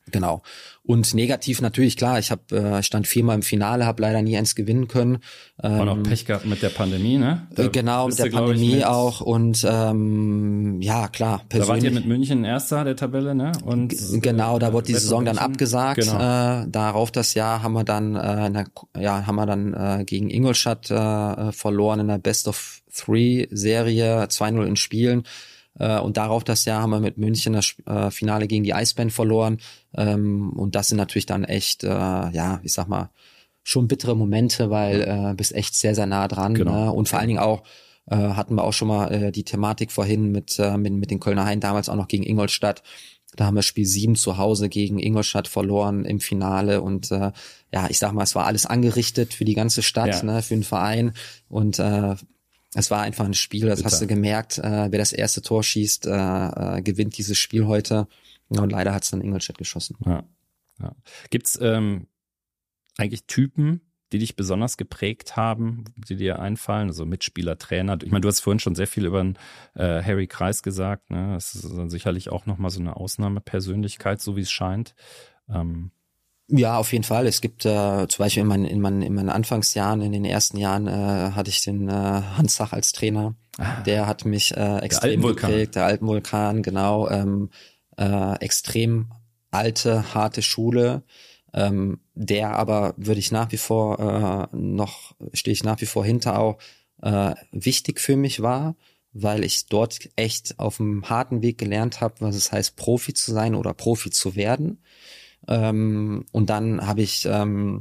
Genau. Und negativ natürlich, klar, ich hab, äh, stand viermal im Finale, habe leider nie eins gewinnen können. Ähm, und auch Pech gehabt mit der Pandemie, ne? Da genau, mit der Pandemie ich, mit, auch. Und ähm, ja, klar, persönlich. Da wart ihr mit München Erster der Tabelle, ne? Und G- genau, da wurde die Saison dann abgesagt. Genau. Äh, darauf das Jahr haben wir dann, äh, in der, ja, haben wir dann äh, gegen Ingolstadt äh, verloren in der Best of Three Serie, zwei null in Spielen. Und darauf das Jahr haben wir mit München das äh, Finale gegen die Eisbären verloren. Ähm, und das sind natürlich dann echt, äh, ja, ich sag mal, schon bittere Momente, weil äh, bist echt sehr, sehr nah dran. Genau. Ne? Und vor allen Dingen auch, äh, hatten wir auch schon mal äh, die Thematik vorhin mit, äh, mit, mit den Kölner Haien, damals auch noch gegen Ingolstadt. Da haben wir Spiel sieben zu Hause gegen Ingolstadt verloren im Finale. Und äh, ja, ich sag mal, es war alles angerichtet für die ganze Stadt, ja. ne, für den Verein. Und äh, es war einfach ein Spiel, das Bitte. Hast du gemerkt, äh, wer das erste Tor schießt, äh, äh, gewinnt dieses Spiel heute. Und leider hat es dann Ingolstadt geschossen. Ja, ja. Gibt's ähm, eigentlich Typen, die dich besonders geprägt haben, die dir einfallen? Also Mitspieler, Trainer. Ich meine, du hast vorhin schon sehr viel über den, äh, Harry Kreis gesagt. Ne? Das ist dann sicherlich auch nochmal so eine Ausnahmepersönlichkeit, so wie es scheint. Ähm, Ja, auf jeden Fall. Es gibt äh, zum Beispiel in meinen, in, meinen, in meinen Anfangsjahren, in den ersten Jahren äh, hatte ich den äh, Hans Zach als Trainer. Ah, der hat mich äh, extrem der geprägt. Der Alpenvulkan, genau. Ähm, äh, extrem alte, harte Schule. Ähm, der aber würde ich nach wie vor äh, noch, stehe ich nach wie vor hinter auch, äh, wichtig für mich war, weil ich dort echt auf einem harten Weg gelernt habe, was es heißt, Profi zu sein oder Profi zu werden. Ähm, und dann habe ich ähm,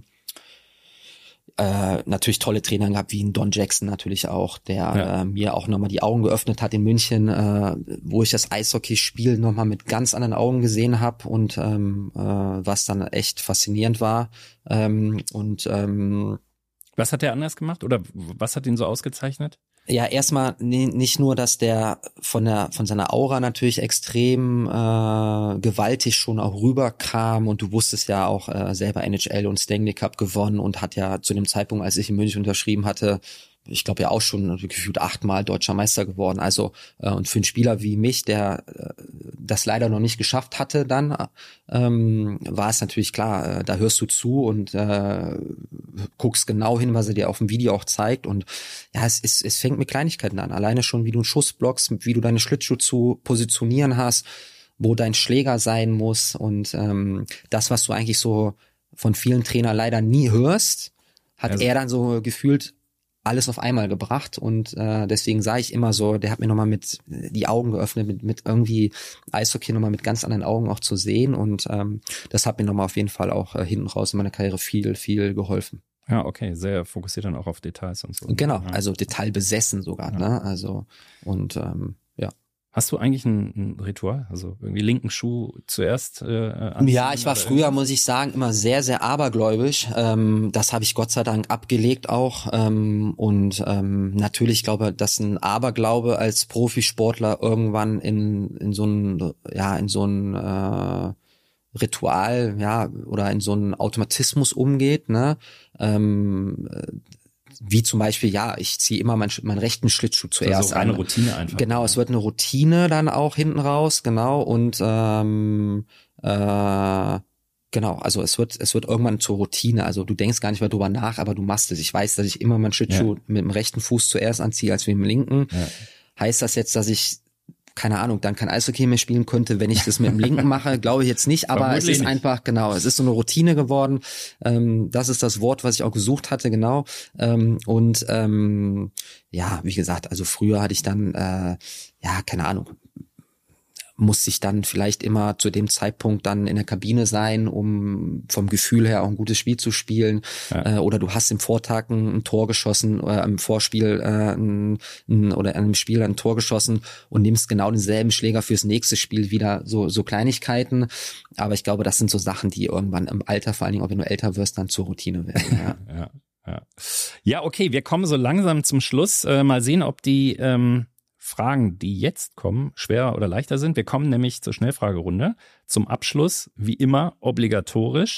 äh, natürlich tolle Trainer gehabt, wie ein Don Jackson natürlich auch, der ja. äh, mir auch nochmal die Augen geöffnet hat in München, äh, wo ich das Eishockeyspiel nochmal mit ganz anderen Augen gesehen habe und ähm, äh, was dann echt faszinierend war. Ähm, und ähm, was hat er anders gemacht oder was hat ihn so ausgezeichnet? Ja, erstmal nicht nur, dass der von der von seiner Aura natürlich extrem äh, gewaltig schon auch rüberkam und du wusstest ja auch äh, selber N H L und Stanley Cup gewonnen und hat ja zu dem Zeitpunkt, als ich in München unterschrieben hatte, ich glaube ja auch schon gefühlt achtmal deutscher Meister geworden. Also äh, und für einen Spieler wie mich, der äh, das leider noch nicht geschafft hatte, dann ähm, war es natürlich klar. Äh, da hörst du zu und äh, guckst genau hin, was er dir auf dem Video auch zeigt. Und ja, es ist, es fängt mit Kleinigkeiten an. Alleine schon, wie du einen Schuss blockst, wie du deine Schlittschuhe zu positionieren hast, wo dein Schläger sein muss und ähm, das, was du eigentlich so von vielen Trainern leider nie hörst, hat also er dann so gefühlt alles auf einmal gebracht und äh, deswegen sage ich immer so, der hat mir nochmal mit die Augen geöffnet, mit, mit irgendwie Eishockey nochmal mit ganz anderen Augen auch zu sehen und ähm, das hat mir nochmal auf jeden Fall auch äh, hinten raus in meiner Karriere viel, viel geholfen. Ja, okay, sehr fokussiert dann auch auf Details und so. Genau, ja. also detailbesessen sogar, ja. ne, also und ähm, ja. Hast du eigentlich ein, ein Ritual? Also irgendwie linken Schuh zuerst äh, anziehen? Ja, ich war früher, muss ich sagen, immer sehr, sehr abergläubisch. Ähm, das habe ich Gott sei Dank abgelegt auch. Ähm, und ähm, natürlich glaube ich, dass ein Aberglaube als Profisportler irgendwann in in so ein ja in so ein äh, Ritual, ja, oder in so einen Automatismus umgeht, ne? Ähm, wie zum Beispiel, ja, ich ziehe immer meinen, meinen rechten Schlittschuh zuerst also eine an. Routine einfach. Genau, ja. Es wird eine Routine dann auch hinten raus, genau, und ähm, äh, genau, also es wird es wird irgendwann zur Routine, also du denkst gar nicht mehr drüber nach, aber du machst es. Ich weiß, dass ich immer meinen Schlittschuh ja. mit dem rechten Fuß zuerst anziehe als mit dem linken. Ja. Heißt das jetzt, dass ich keine Ahnung, dann kein Eishockey mehr spielen könnte, wenn ich das mit dem Linken mache, glaube ich jetzt nicht, aber es ist nicht. Einfach, genau, es ist so eine Routine geworden, ähm, das ist das Wort, was ich auch gesucht hatte, genau, ähm, und ähm, ja, wie gesagt, also früher hatte ich dann, äh, ja, keine Ahnung, musste ich dann vielleicht immer zu dem Zeitpunkt dann in der Kabine sein, um vom Gefühl her auch ein gutes Spiel zu spielen. Ja. Äh, oder du hast im Vortag ein, ein Tor geschossen oder im Vorspiel äh, ein, ein, oder in einem Spiel ein Tor geschossen und nimmst genau denselben Schläger fürs nächste Spiel wieder. So so Kleinigkeiten. Aber ich glaube, das sind so Sachen, die irgendwann im Alter, vor allen Dingen auch wenn du älter wirst, dann zur Routine werden. Ja, ja, ja. Ja, okay, wir kommen so langsam zum Schluss. Äh, mal sehen, ob die ähm Fragen, die jetzt kommen, schwerer oder leichter sind. Wir kommen nämlich zur Schnellfragerunde. Zum Abschluss, wie immer, obligatorisch.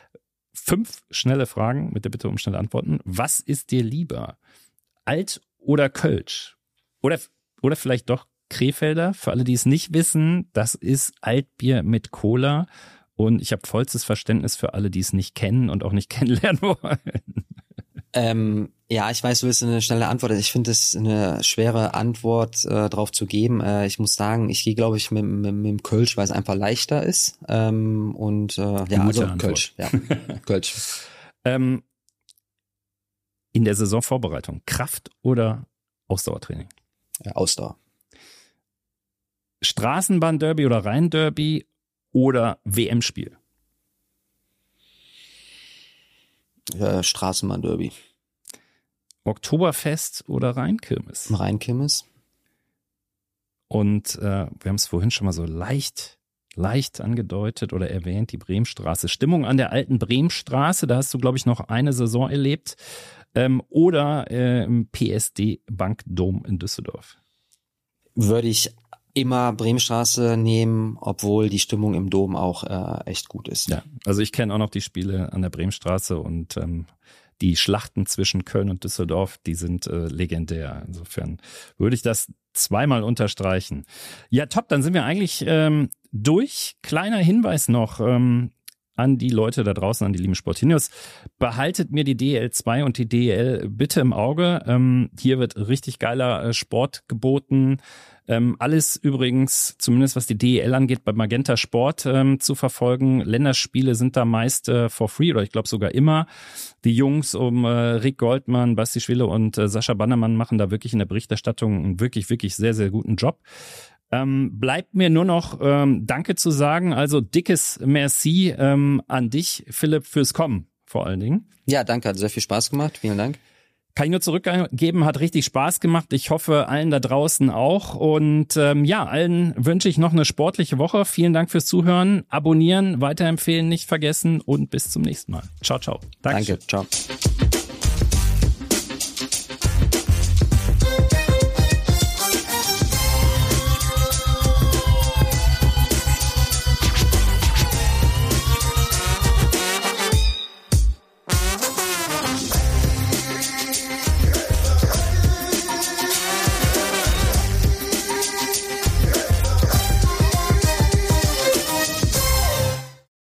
Fünf schnelle Fragen mit der Bitte um schnelle Antworten. Was ist dir lieber? Alt oder Kölsch? Oder, oder vielleicht doch Krefelder? Für alle, die es nicht wissen, das ist Altbier mit Cola. Und ich habe vollstes Verständnis für alle, die es nicht kennen und auch nicht kennenlernen wollen. Ähm, ja, ich weiß, du willst eine schnelle Antwort. Ich finde es eine schwere Antwort äh, drauf zu geben. Äh, ich muss sagen, ich gehe, glaube ich, mit, mit, mit dem Kölsch, weil es einfach leichter ist. Ähm, und äh, ja, also Antwort. Kölsch. Ja, Kölsch. Ähm, in der Saisonvorbereitung, Kraft- oder Ausdauertraining? Ja, Ausdauer. Straßenbahnderby oder Rhein-Derby oder W M-Spiel? Ja, Straßenbahnderby. Oktoberfest oder Rheinkirmes? Rheinkirmes. Und äh, wir haben es vorhin schon mal so leicht, leicht angedeutet oder erwähnt, die Bremstraße. Stimmung an der alten Bremstraße, da hast du, glaube ich, noch eine Saison erlebt. Ähm, oder äh, im P S D Bankdom in Düsseldorf? Würde ich immer Bremstraße nehmen, obwohl die Stimmung im Dom auch äh, echt gut ist. Ja, also ich kenne auch noch die Spiele an der Bremstraße und ähm, die Schlachten zwischen Köln und Düsseldorf, die sind äh, legendär. Insofern würde ich das zweimal unterstreichen. Ja, top, dann sind wir eigentlich ähm, durch. Kleiner Hinweis noch ähm, an die Leute da draußen, an die lieben Sportinios. Behaltet mir die D E L zwei und die D E L bitte im Auge. Ähm, hier wird richtig geiler äh, Sport geboten. Ähm, alles übrigens, zumindest was die D E L angeht, bei Magenta Sport ähm, zu verfolgen. Länderspiele sind da meist äh, for free oder ich glaube sogar immer. Die Jungs um äh, Rick Goldmann, Basti Schwille und äh, Sascha Bannermann machen da wirklich in der Berichterstattung einen wirklich, wirklich sehr, sehr guten Job. Ähm, bleibt mir nur noch ähm, Danke zu sagen. Also dickes Merci ähm, an dich, Philipp, fürs Kommen vor allen Dingen. Ja, danke, hat sehr viel Spaß gemacht. Vielen Dank. Kann ich nur zurückgeben, hat richtig Spaß gemacht. Ich hoffe, allen da draußen auch. Und ähm, ja, allen wünsche ich noch eine sportliche Woche. Vielen Dank fürs Zuhören. Abonnieren, weiterempfehlen nicht vergessen und bis zum nächsten Mal. Ciao, ciao. Dankeschön. Danke, ciao.